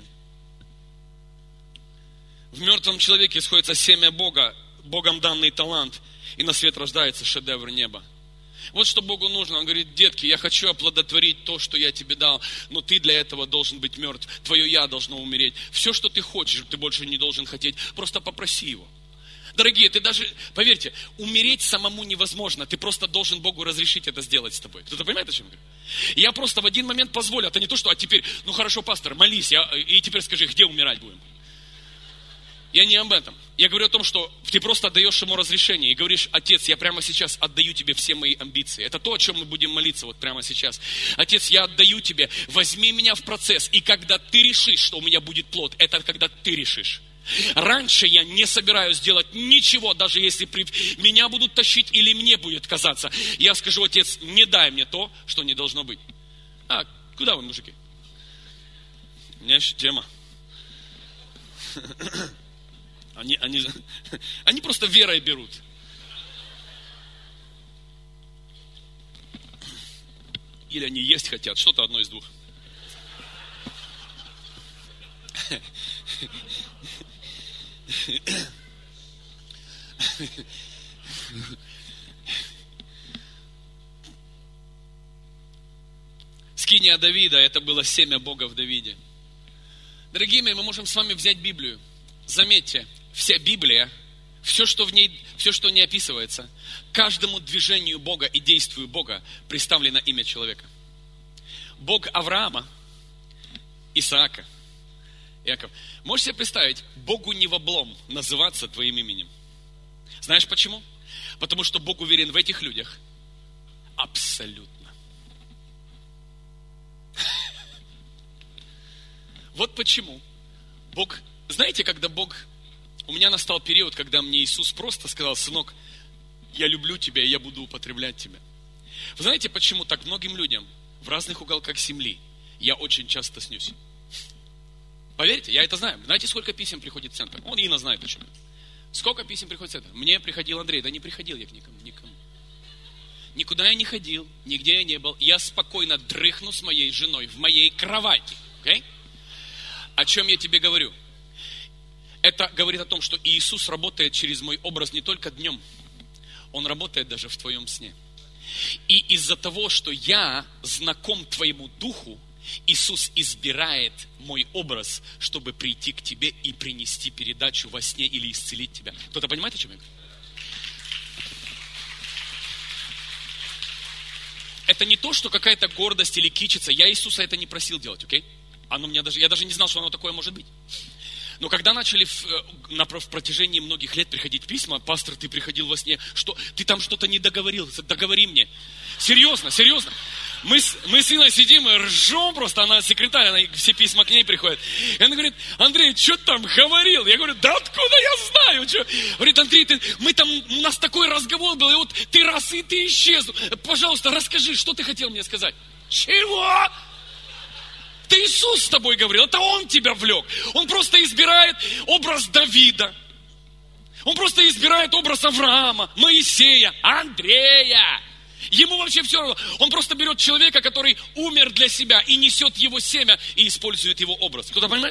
[SPEAKER 1] В мертвом человеке сходится семя Бога, Богом данный талант, и на свет рождается шедевр неба. Вот что Богу нужно. Он говорит, детки, я хочу оплодотворить то, что я тебе дал, но ты для этого должен быть мертв. Твое я должно умереть. Все, что ты хочешь, ты больше не должен хотеть. Просто попроси его. Дорогие, ты даже, поверьте, умереть самому невозможно. Ты просто должен Богу разрешить это сделать с тобой. Кто-то понимает, о чем я говорю? Я просто в один момент позволю. Это не то, что, а теперь, ну хорошо, пастор, молись, я, и теперь скажи, где умирать будем? Я не об этом. Я говорю о том, что ты просто отдаешь ему разрешение и говоришь, Отец, я прямо сейчас отдаю тебе все мои амбиции. Это то, о чем мы будем молиться вот прямо сейчас. Отец, я отдаю тебе, возьми меня в процесс. И когда ты решишь, что у меня будет плод, это когда ты решишь. Раньше я не собираюсь делать ничего, даже если при... меня будут тащить или мне будет казаться. Я скажу, Отец, не дай мне то, что не должно быть. А, куда вы, мужики? У меня еще тема. Они, они, они просто верой берут. Или они есть хотят, что-то одно из двух. Скиния Давида, это было семя Бога в Давиде. Дорогие мои, мы можем с вами взять Библию. Заметьте, вся Библия, все, что в ней, все, что не описывается, каждому движению Бога и действию Бога представлено имя человека. Бог Авраама, Исаака, Иакова. Можешь себе представить, Богу не в облом называться твоим именем. Знаешь почему? Потому что Бог уверен в этих людях абсолютно. Вот почему Бог... Знаете, когда Бог... У меня настал период, когда мне Иисус просто сказал: сынок, я люблю тебя, и я буду употреблять тебя. Вы знаете, почему так многим людям в разных уголках земли я очень часто снюсь? Поверьте, я это знаю. Знаете, сколько писем приходит в центр? Он Инна знает почему. Сколько писем приходит в центр? Мне приходил Андрей. Да не приходил я к никому. никому. Никуда я не ходил, нигде я не был. Я спокойно дрыхну с моей женой в моей кровати. Okay? О чем я тебе говорю? Это говорит о том, что Иисус работает через мой образ не только днем. Он работает даже в твоем сне. И из-за того, что я знаком твоему духу, Иисус избирает мой образ, чтобы прийти к тебе и принести передачу во сне или исцелить тебя. Кто-то понимает, о чем я говорю? Это не то, что какая-то гордость или кичица. Я Иисуса это не просил делать, окей? Оно мне даже, я даже не знал, что оно такое может быть. Но когда начали в, на, в протяжении многих лет приходить письма: пастор, ты приходил во сне, что ты там что-то не договорил, договори мне. Серьезно, серьезно. Мы, мы с Иной сидим и ржем просто, она секретарь, она, все письма к ней приходят. И она говорит: Андрей, что ты там говорил? Я говорю: да откуда я знаю? Что? Говорит: Андрей, ты, мы там, у нас такой разговор был, и вот ты раз, и ты исчез. Пожалуйста, расскажи, что ты хотел мне сказать? Чего? Это Иисус с тобой говорил, это Он тебя влек. Он просто избирает образ Давида. Он просто избирает образ Авраама, Моисея, Андрея. Ему вообще все равно. Он просто берет человека, который умер для себя, и несет его семя, и использует его образ. Кто-то понимает?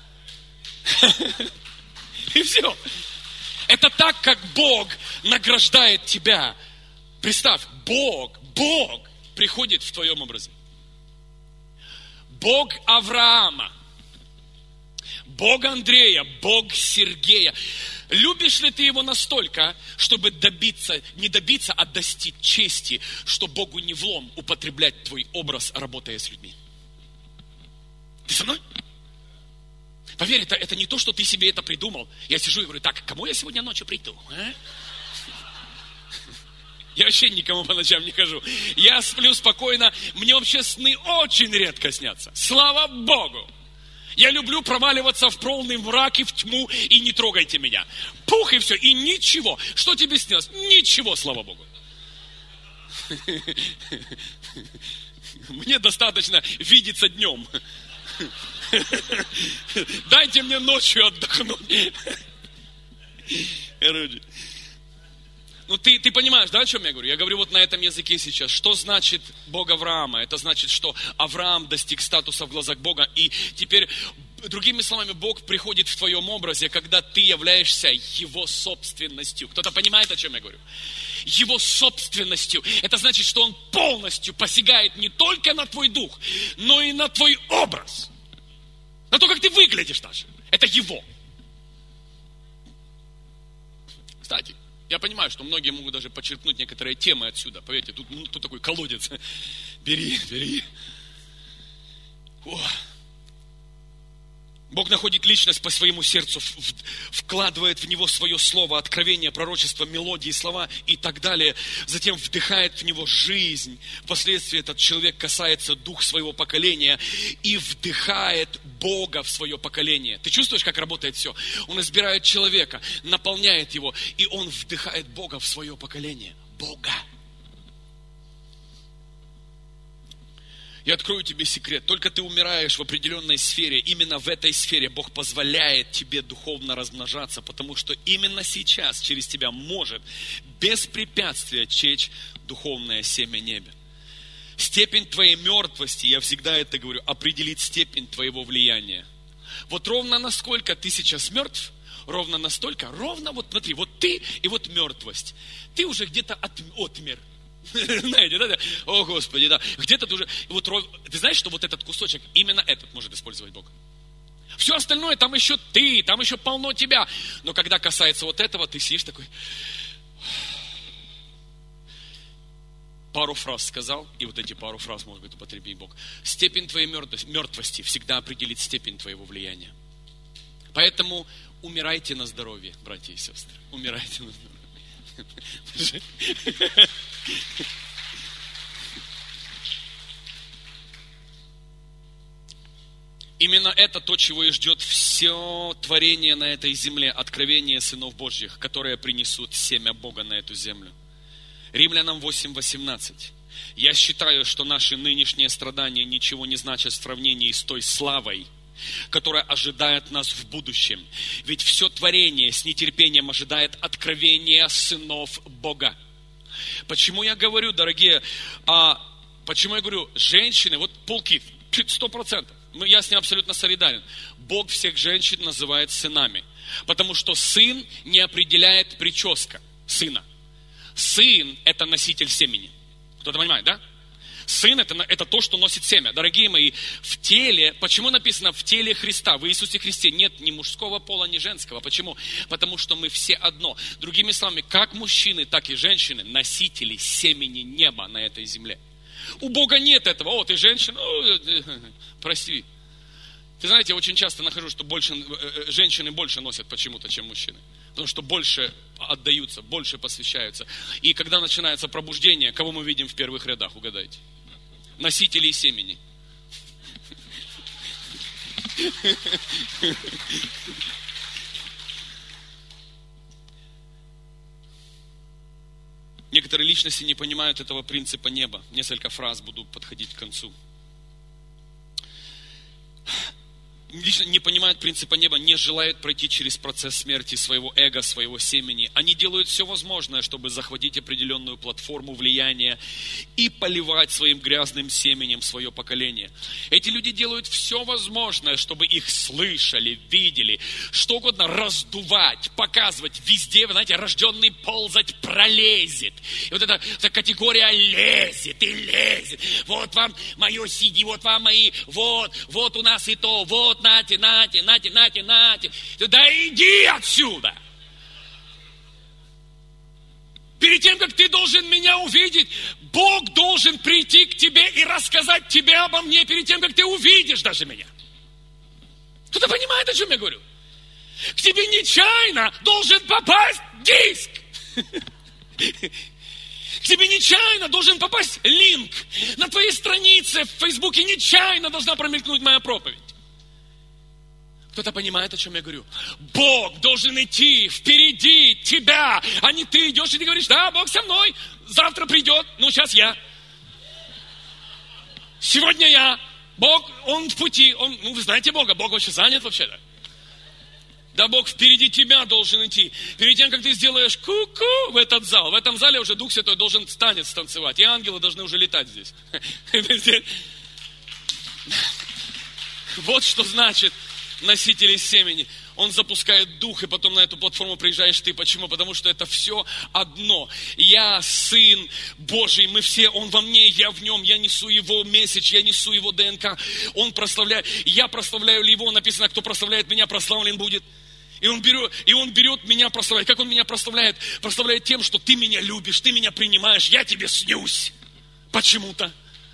[SPEAKER 1] И все. Это так, как Бог награждает тебя. Представь, Бог, Бог приходит в твоем образе. Бог Авраама, Бог Андрея, Бог Сергея. Любишь ли ты его настолько, чтобы добиться, не добиться, а достичь чести, что Богу не влом употреблять твой образ, работая с людьми? Ты со мной? Поверь, это, это не то, что ты себе это придумал. Я сижу и говорю: так, кому я сегодня ночью приду? А? Я вообще никому по ночам не хожу. Я сплю спокойно. Мне вообще сны очень редко снятся. Слава Богу! Я люблю проваливаться в полный мрак и в тьму, и не трогайте меня. Пух, и все, и ничего. Что тебе снилось? Ничего, слава Богу. Мне достаточно видеться днем. Дайте мне ночью отдохнуть. Короче. Ну, ты, ты понимаешь, да, о чем я говорю? Я говорю вот на этом языке сейчас. Что значит Бог Авраама? Это значит, что Авраам достиг статуса в глазах Бога. И теперь, другими словами, Бог приходит в твоем образе, когда ты являешься Его собственностью. Кто-то понимает, о чем я говорю? Его собственностью. Это значит, что Он полностью посягает не только на твой дух, но и на твой образ. На то, как ты выглядишь даже. Это Его. Кстати, я понимаю, что многие могут даже подчеркнуть некоторые темы отсюда. Поверьте, тут, ну, тут такой колодец. Бери, бери. О. Бог находит личность по своему сердцу, вкладывает в него свое слово, откровение, пророчество, мелодии, слова и так далее. Затем вдыхает в него жизнь. Впоследствии этот человек касается дух своего поколения и вдыхает Бога в свое поколение. Ты чувствуешь, как работает все? Он избирает человека, наполняет его, и он вдыхает Бога в свое поколение. Бога. Я открою тебе секрет. Только ты умираешь в определенной сфере. Именно в этой сфере Бог позволяет тебе духовно размножаться, потому что именно сейчас через тебя может без препятствия течь духовное семя неба. Степень твоей мертвости, я всегда это говорю, определит степень твоего влияния. Вот ровно насколько ты сейчас мертв, ровно настолько, ровно вот смотри, вот ты и вот мертвость. Ты уже где-то от, отмер. Знаете, да? О, Господи, да. Где-то ты уже... Вот, ты знаешь, что вот этот кусочек, именно этот может использовать Бог? Все остальное, там еще ты, там еще полно тебя. Но когда касается вот этого, ты сидишь такой... пару фраз сказал, и вот эти пару фраз, может быть, употребит Бог. Степень твоей мертвости всегда определит степень твоего влияния. Поэтому умирайте на здоровье, братья и сестры. Умирайте на здоровье. Именно это то, чего и ждет все творение на этой земле, откровение сынов Божьих, которые принесут семя Бога на эту землю. Римлянам восемь восемнадцать. Я считаю, что наши нынешние страдания ничего не значат в сравнении с той славой, которая ожидает нас в будущем. Ведь все творение с нетерпением ожидает откровения сынов Бога. Почему я говорю, дорогие, а, почему я говорю, женщины, вот полки, сто процентов. Я с ним абсолютно солидарен. Бог всех женщин называет сынами. Потому что сын не определяет прическа сына. Сын – это носитель семени. Кто-то понимает, да? Сын это, – это то, что носит семя. Дорогие мои, в теле, почему написано в теле Христа, в Иисусе Христе нет ни мужского пола, ни женского. Почему? Потому что мы все одно. Другими словами, как мужчины, так и женщины, носители семени неба на этой земле. У Бога нет этого. О, ты женщина, о, прости. Ты знаете, я очень часто нахожу, что больше, женщины больше носят почему-то, чем мужчины. Потому что больше отдаются, больше посвящаются. И когда начинается пробуждение, кого мы видим в первых рядах, угадайте? Носителей семени. Некоторые личности не понимают этого принципа неба. Несколько фраз буду подходить к концу. Лично не понимают принципа неба, не желают пройти через процесс смерти своего эго, своего семени. Они делают все возможное, чтобы захватить определенную платформу влияния и поливать своим грязным семенем свое поколение. Эти люди делают все возможное, чтобы их слышали, видели, что угодно раздувать, показывать везде. Вы знаете, рожденный ползать пролезет. И вот эта, эта категория лезет и лезет. Вот вам мое сиди, вот вам мои, вот, вот у нас и то, вот. Нате, нате, нате, нате, нате. Да иди отсюда. Перед тем, как ты должен меня увидеть, Бог должен прийти к тебе и рассказать тебе обо мне, перед тем, как ты увидишь даже меня. Кто-то понимает, о чем я говорю? К тебе нечаянно должен попасть диск. К тебе нечаянно должен попасть линк. На твоей странице в Фейсбуке нечаянно должна промелькнуть моя проповедь. Кто-то понимает, о чем я говорю? Бог должен идти впереди тебя, а не ты идешь и ты говоришь, да, Бог со мной, завтра придет, ну сейчас я. Сегодня я. Бог, Он в пути, он, ну вы знаете Бога, Бог вообще занят вообще-то. Да, Бог впереди тебя должен идти. Перед тем, как ты сделаешь ку-ку в этот зал, в этом зале уже Дух Святой должен танец танцевать, и ангелы должны уже летать здесь. Вот что значит носители семени. Он запускает дух, и потом на эту платформу приезжаешь ты. Почему? Потому что это все одно. Я сын Божий, мы все, он во мне, я в нем, я несу его месседж, я несу его ДНК. Он прославляет, я прославляю его, написано, кто прославляет меня, прославлен будет. И он берет, и он берет меня прославлять. Как он меня прославляет? Прославляет тем, что ты меня любишь, ты меня принимаешь, я тебе снюсь. Почему-то.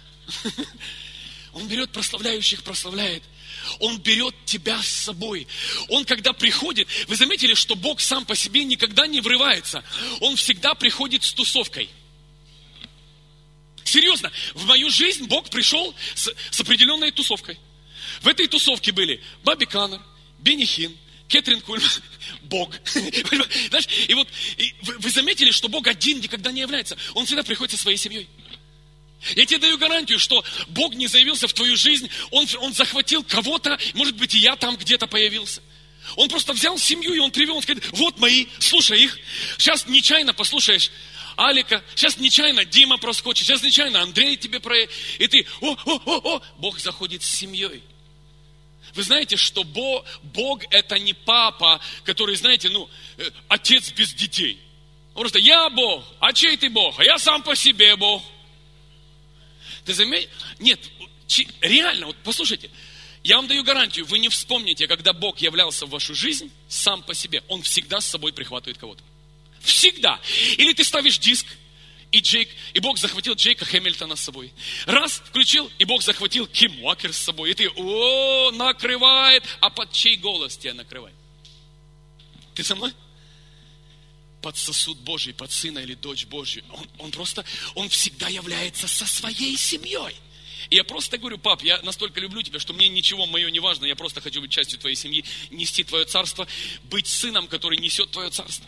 [SPEAKER 1] Он берет прославляющих, прославляет. Он берет тебя с собой. Он, когда приходит, вы заметили, что Бог сам по себе никогда не врывается. Он всегда приходит с тусовкой. Серьезно, в мою жизнь Бог пришел с, с определенной тусовкой. В этой тусовке были Баби Каннер, Бенни Хин, Кэтрин Кульман, Бог. Знаешь, и вот и вы, вы заметили, что Бог один никогда не является. Он всегда приходит со своей семьей. Я тебе даю гарантию, что Бог не заявился в твою жизнь, Он, он захватил кого-то, может быть, и я там где-то появился. Он просто взял семью, и Он привел, Он сказал, вот мои, слушай их. Сейчас нечаянно послушаешь Алика, сейчас нечаянно Дима проскочит, сейчас нечаянно Андрей тебе проедет. И ты, о, о, о, о, Бог заходит с семьей. Вы знаете, что Бог, Бог это не папа, который, знаете, ну, отец без детей. Он просто, я Бог, а чей ты Бог? А я сам по себе Бог. Ты заметил? Нет, реально, вот послушайте, я вам даю гарантию, вы не вспомните, когда Бог являлся в вашу жизнь сам по себе, Он всегда с собой прихватывает кого-то. Всегда. Или ты ставишь диск, и Джейк, и Бог захватил Джейка Хэмилтона с собой. Раз, включил, и Бог захватил Ким Уокер с собой. И ты, о, накрывает, а под чей голос тебя накрывает? Ты со мной? Под сосуд Божий, под сына или дочь Божью. Он, он просто, он всегда является со своей семьей. И я просто говорю: пап, я настолько люблю тебя, что мне ничего мое не важно, я просто хочу быть частью твоей семьи, нести твое царство, быть сыном, который несет твое царство.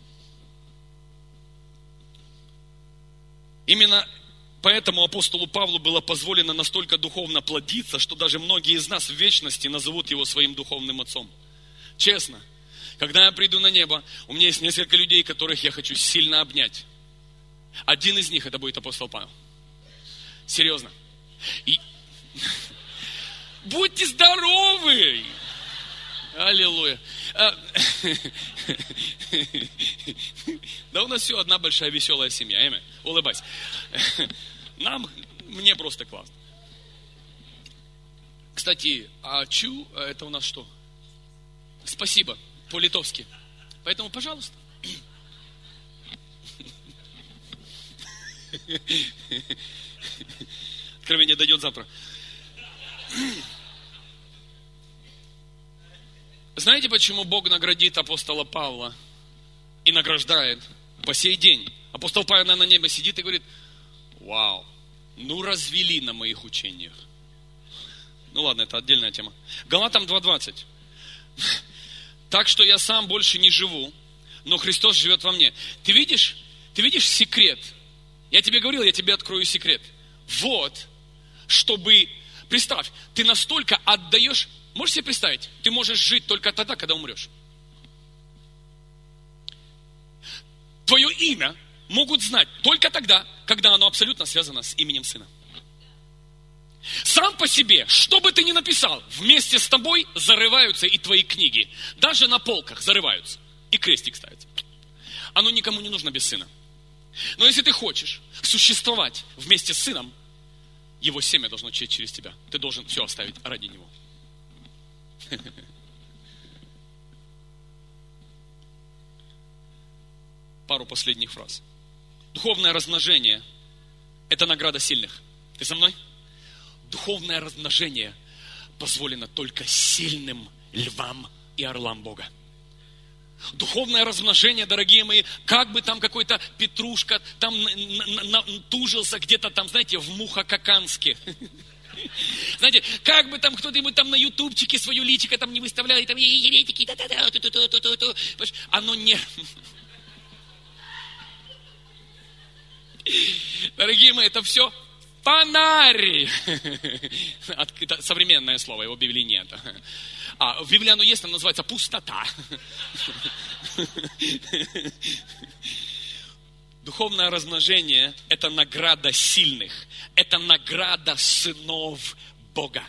[SPEAKER 1] Именно поэтому апостолу Павлу было позволено настолько духовно плодиться, что даже многие из нас в вечности назовут его своим духовным отцом. Честно, когда я приду на небо, у меня есть несколько людей, которых я хочу сильно обнять. Один из них это будет апостол Павел. Серьезно. И... Будьте здоровы! Аллилуйя. Да у нас все одна большая веселая семья. Аминь. Улыбайся. Нам, мне просто классно. Кстати, а чу, это у нас что? Спасибо, по-литовски. Поэтому, пожалуйста. Откровение дойдет завтра. Знаете, почему Бог наградит апостола Павла и награждает по сей день? Апостол Павел на небе сидит и говорит: вау, ну развели на моих учениях. Ну ладно, это отдельная тема. Галатам два двадцать. Так что я сам больше не живу, но Христос живет во мне. Ты видишь, ты видишь секрет? Я тебе говорил, я тебе открою секрет. Вот, чтобы, представь, ты настолько отдаешь, можешь себе представить, ты можешь жить только тогда, когда умрешь. Твое имя могут знать только тогда, когда оно абсолютно связано с именем Сына. Сам по себе, что бы ты ни написал, вместе с тобой зарываются и твои книги. Даже на полках зарываются. И крестик ставится. Оно никому не нужно без Сына. Но если ты хочешь существовать вместе с Сыном, Его семя должно честь через тебя. Ты должен все оставить ради Него. Пару последних фраз. Духовное размножение – это награда сильных. Ты со мной? Духовное размножение позволено только сильным львам и орлам Бога. Духовное размножение, дорогие мои, как бы там какой-то Петрушка там тужился где-то там, знаете, в Мухокаканске. Знаете, как бы там кто-нибудь там на ютубчике свое личико там не выставлял, и там еретики, оно не... Дорогие мои, это все фонарь. Это современное слово, его в Библии нет. А в Библии оно есть, оно называется пустота. Духовное размножение – это награда сильных. Это награда сынов Бога.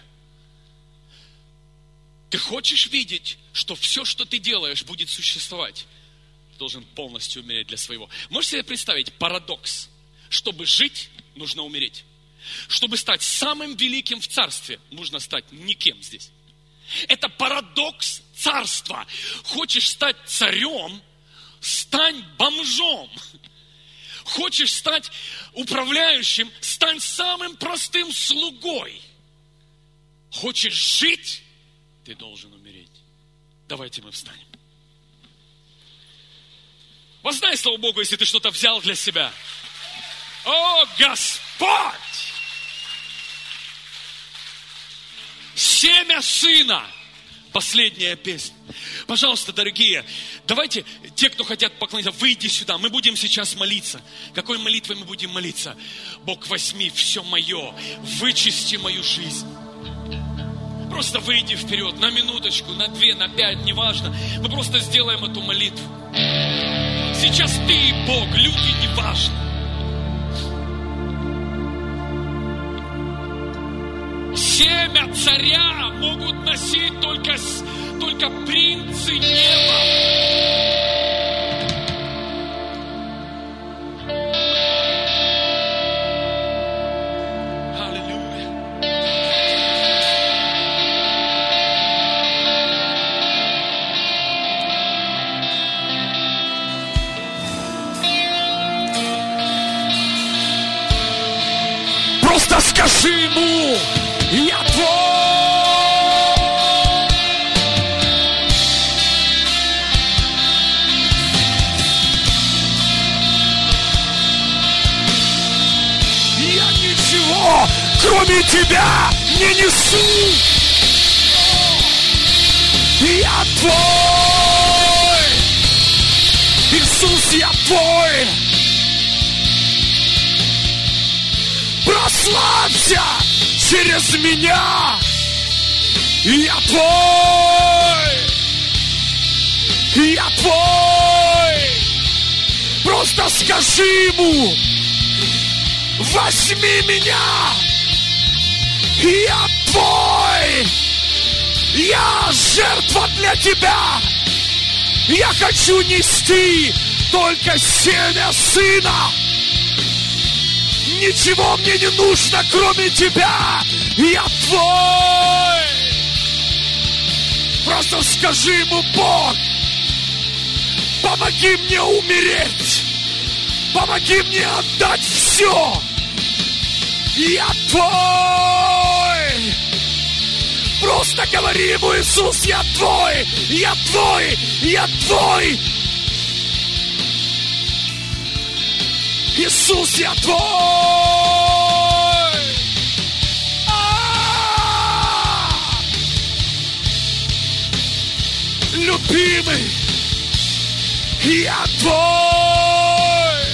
[SPEAKER 1] Ты хочешь видеть, что все, что ты делаешь, будет существовать? Ты должен полностью умереть для своего. Можете себе представить парадокс? Чтобы жить, нужно умереть. Чтобы стать самым великим в царстве, нужно стать никем здесь. Это парадокс царства. Хочешь стать царем, стань бомжом. Хочешь стать управляющим, стань самым простым слугой. Хочешь жить, ты должен умереть. Давайте мы встанем. Воздай слава Богу, если ты что-то взял для себя. О, Господь! Семя Сына. Последняя песня. Пожалуйста, дорогие, давайте, те, кто хотят поклониться, выйди сюда. Мы будем сейчас молиться. Какой молитвой мы будем молиться? Бог, возьми все мое, вычисти мою жизнь. Просто выйди вперед на минуточку, на две, на пять, неважно. Мы просто сделаем эту молитву. Сейчас ты и Бог, люди не важно. Семя царя могут носить только, только принцы неба. скажи ему, я твой. Я ничего, кроме тебя, не несу. Я твой. Иисус, я твой. Прославься через меня. Я твой. Я твой. Просто скажи ему: возьми меня. Я твой. Я жертва для тебя. Я хочу нести только семя Сына. Ничего мне не нужно, кроме тебя. Я твой. Просто скажи ему: Бог, помоги мне умереть. Помоги мне отдать все. Я твой. Просто говори ему: Иисус, я твой. Я твой. Я твой. Иисус, я твой. А-а-а! Любимый, я твой.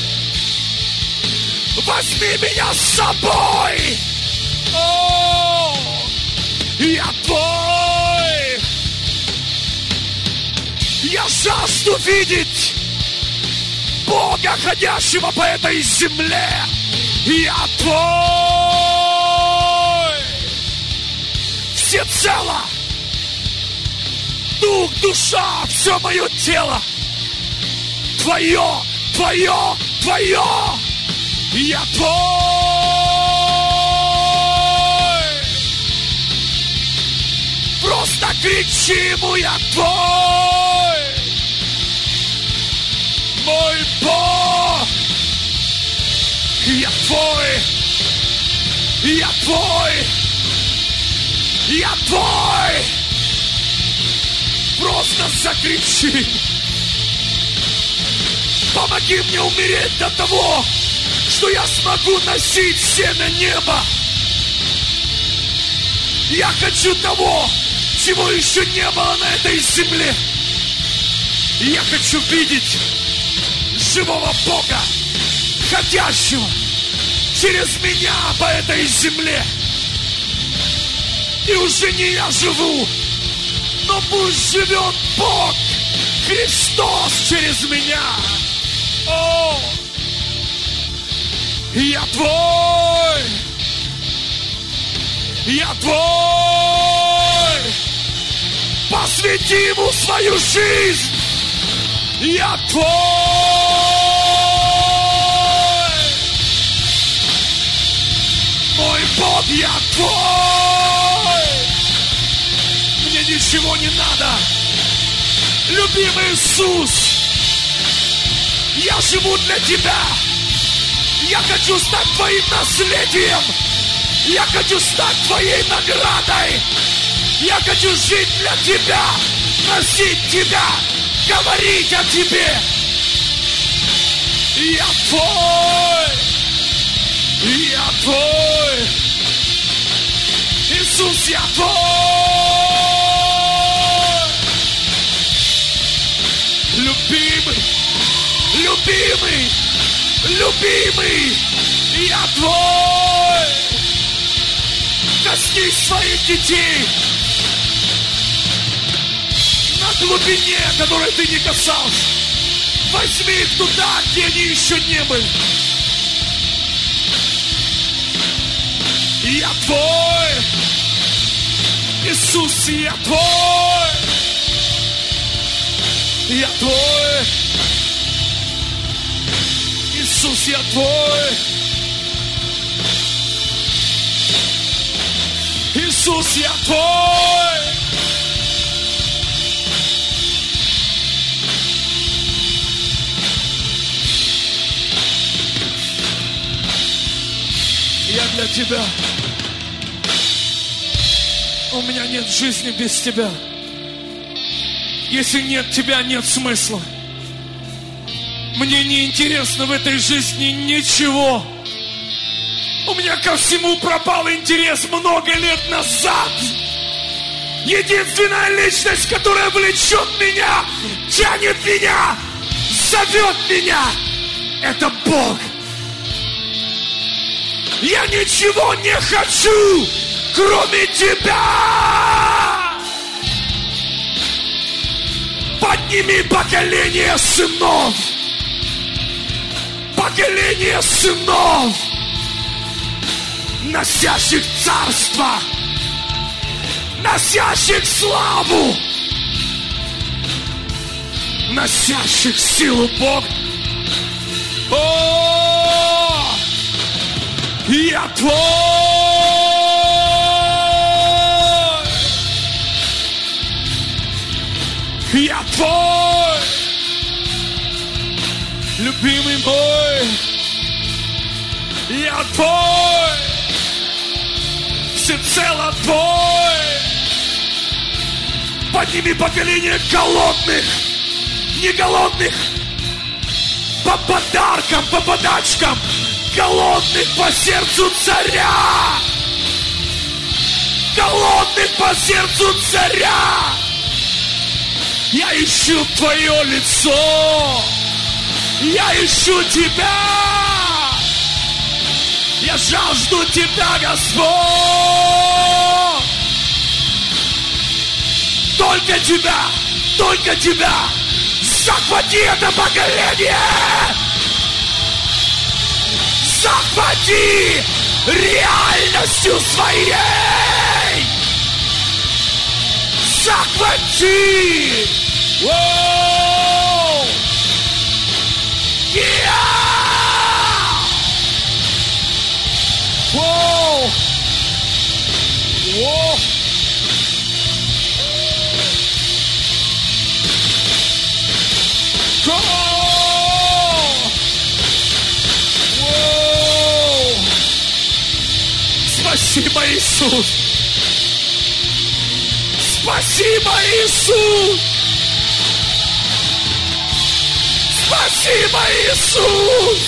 [SPEAKER 1] Возьми меня с собой. О, я твой. Я жажду видеть Бога, ходящего по этой земле. Я твой. Всецело. Дух, душа, все мое тело. Твое, твое, твое. Я твой. Просто кричи ему: я твой. Мой Бог. Я твой. Я твой. Я твой. Просто закричи: помоги мне умереть до того, что я смогу носить семя неба. Я хочу того, чего еще не было на этой земле. Я хочу видеть живого Бога, ходящего через меня по этой земле. И уже не я живу, но пусть живет Бог, Христос через меня. О, я твой. Я твой. Посвяти ему свою жизнь. Я твой. Мой Бог, я твой. Мне ничего не надо. Любимый Иисус, я живу для тебя. Я хочу стать твоим наследием. Я хочу стать твоей наградой. Я хочу жить для тебя, носить тебя, говорить о тебе. Я твой. Я твой. Иисус, я твой. Любимый, любимый, любимый, я твой. Коснись своих детей на глубине, которой ты не касался. Возьми их туда, где они еще не были. Я твой. Иисус, я твой. Я твой. Иисус, я твой. Иисус, я твой.
[SPEAKER 2] Я для Тебя. У меня нет жизни без Тебя. Если нет Тебя, нет смысла. Мне не интересно в этой жизни ничего. У меня ко всему пропал интерес много лет назад. Единственная личность, которая влечет меня, тянет меня, зовет меня, это Бог. Я ничего не хочу, кроме Тебя. Подними поколение сынов. Поколение сынов, носящих царство, носящих славу, носящих силу Бога. О, я Твой, я Твой, любимый мой, я Твой, всецело Твой. Подними поколение голодных, не голодных, по подаркам, по подачкам, голодных по сердцу царя, голодных по сердцу царя. Я ищу Твое лицо. Я ищу Тебя. Я жажду Тебя, Господь. Только Тебя, только Тебя. Захвати это поколение. Захвати реальностью своей. Захвати. Воу! Yeah! Воу! Воу! Go! Воу! Спасибо, Иисус! Спасибо, Иисус! Спасибо, Иисус,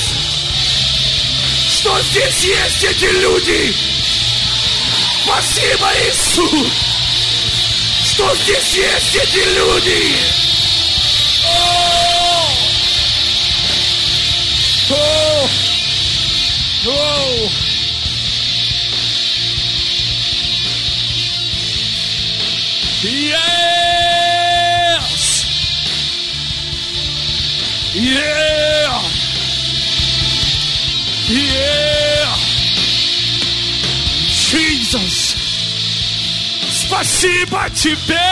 [SPEAKER 2] что здесь есть эти люди. Спасибо, Иисус, что здесь есть эти люди. О! О! О! Yes! Yeah! Yeah! Jesus! Спасибо Тебе!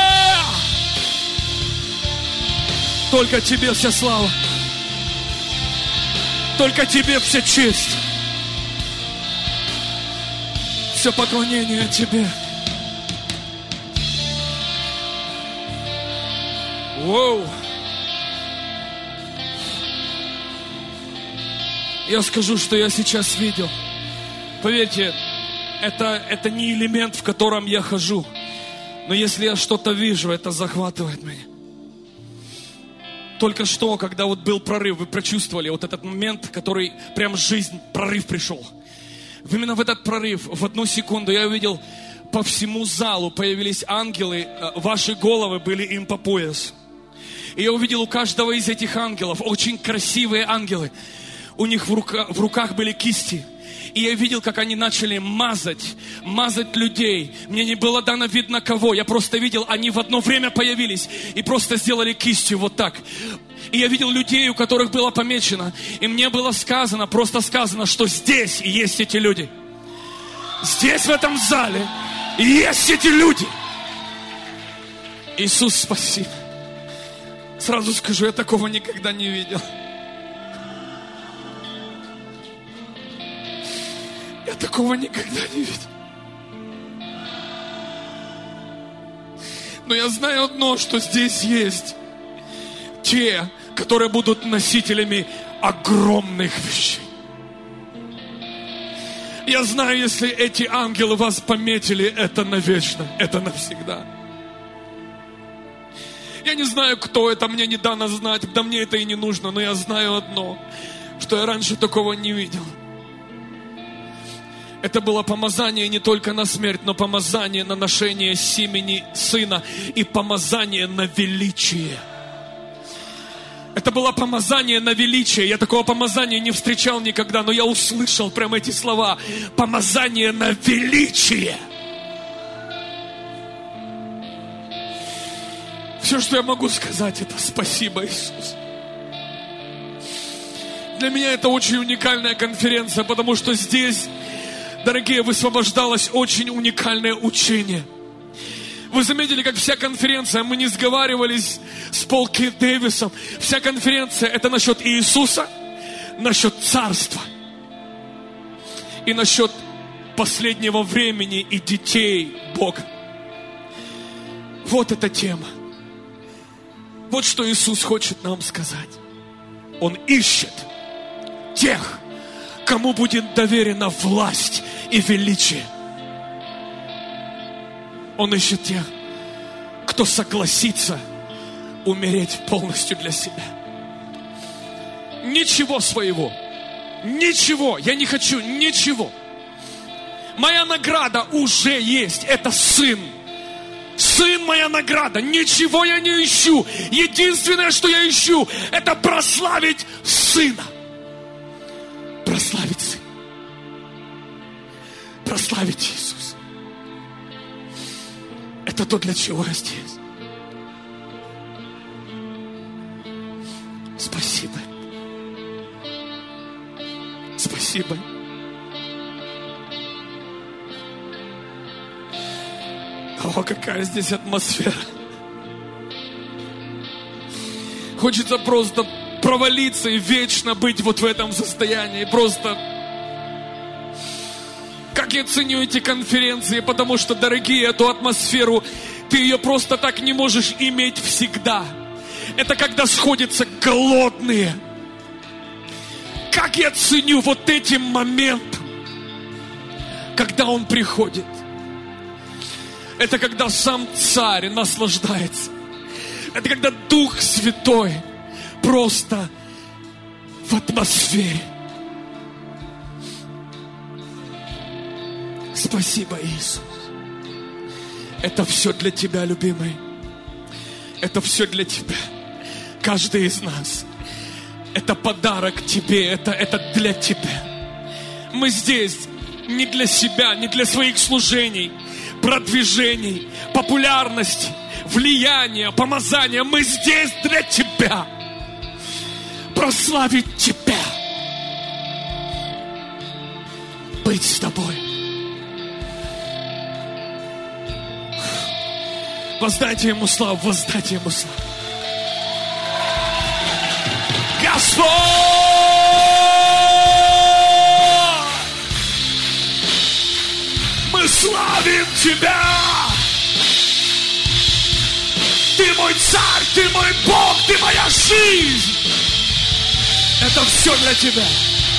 [SPEAKER 2] Только Тебе вся слава. Только Тебе вся честь. Все поклонение Тебе. Воу! Я скажу, что я сейчас видел. Поверьте, это, это не элемент, в котором я хожу. Но если я что-то вижу, это захватывает меня. Только что, когда вот был прорыв, вы прочувствовали вот этот момент, который прям жизнь, прорыв пришел. Именно в этот прорыв, в одну секунду я увидел, по всему залу появились ангелы, ваши головы были им по пояс. И я увидел у каждого из этих ангелов, очень красивые ангелы, у них в, рука, в руках были кисти. И я видел, как они начали мазать, мазать людей. Мне не было дано видно кого. Я просто видел, они в одно время появились и просто сделали кистью вот так. И я видел людей, у которых было помечено. И мне было сказано, просто сказано, что здесь есть эти люди. Здесь, в этом зале, есть эти люди. Иисус, спасибо. Сразу скажу, я такого никогда не видел. Я такого никогда не видел. Но я знаю одно, что здесь есть те, которые будут носителями огромных вещей. Я знаю, если эти ангелы вас пометили, это навечно, это навсегда. Я не знаю, кто это, мне не дано знать, да мне это и не нужно, но я знаю одно, что я раньше такого не видел. Это было помазание не только на смерть, но помазание на ношение семени Сына и помазание на величие. Это было помазание на величие. Я такого помазания не встречал никогда, но я услышал прямо эти слова. Помазание на величие. Все, что я могу сказать, это спасибо, Иисус. Для меня это очень уникальная конференция, потому что здесь, дорогие, высвобождалось очень уникальное учение. Вы заметили, как вся конференция, мы не сговаривались с Пол Кит Дэвисом. Вся конференция это насчет Иисуса, насчет Царства и насчет последнего времени и детей Бога. Вот эта тема. Вот что Иисус хочет нам сказать. Он ищет тех, кому будет доверена власть и величие. Он ищет тех, кто согласится умереть полностью для себя. Ничего своего. Ничего. Я не хочу ничего. Моя награда уже есть. Это Сын. Сын моя награда. Ничего я не ищу. Единственное, что я ищу, это прославить Сына. Прославить Сына. Прославить Иисуса. Это то, для чего я здесь. Спасибо. Спасибо. О, какая здесь атмосфера. Хочется просто провалиться и вечно быть вот в этом состоянии. Просто... Как я ценю эти конференции, потому что, дорогие, эту атмосферу, ты ее просто так не можешь иметь всегда. Это когда сходятся голодные. Как я ценю вот этим моментом, когда Он приходит. Это когда сам Царь наслаждается. Это когда Дух Святой просто в атмосфере. Спасибо, Иисус. Это все для Тебя, любимый. Это все для Тебя. Каждый из нас. Это подарок Тебе. Это, это для Тебя. Мы здесь не для себя, не для своих служений, продвижений, популярности, влияния, помазания. Мы здесь для Тебя. Прославить Тебя. Быть с Тобой. Воздайте Ему славу, воздайте Ему славу. Господь! Мы славим Тебя! Ты мой Царь, Ты мой Бог, Ты моя жизнь! Это все для Тебя.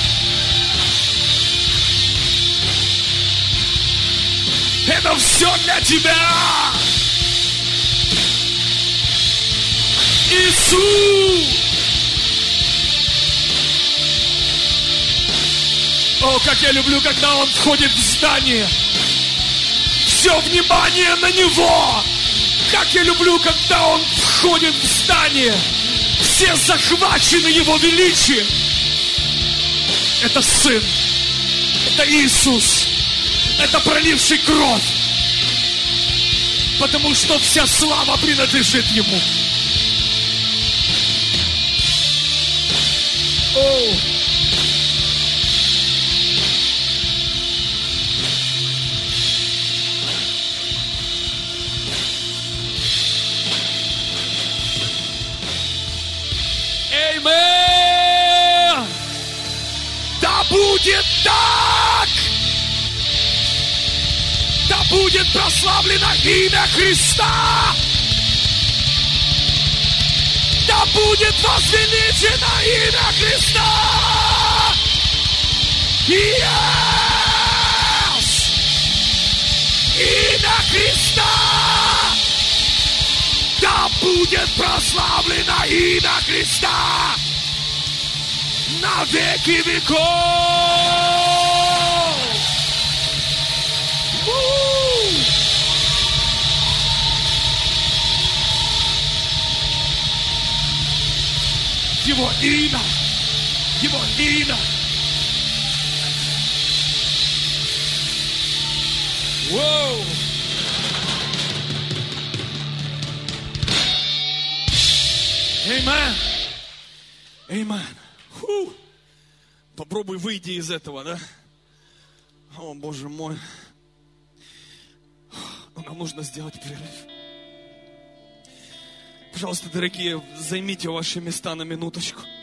[SPEAKER 2] Это все для Тебя! Иисус! О, как я люблю, когда Он входит в здание. Все внимание на Него. Как я люблю, когда Он входит в здание. Все захвачены Его величием. Это Сын. Это Иисус. Это проливший кровь. Потому что вся слава принадлежит Ему. О! Аминь! Да будет так! Да будет прославлено имя Христа! Да будет возвеличено имя Христа! Yeah! Христа! Да будет прославлено имя Христа на веки веков! У-у-у! Его имя! Его имя! Воу! Аминь. Аминь. Фу. Попробуй выйти из этого, да? О, Боже мой. Нам нужно сделать перерыв. Пожалуйста, дорогие, займите ваши места на минуточку.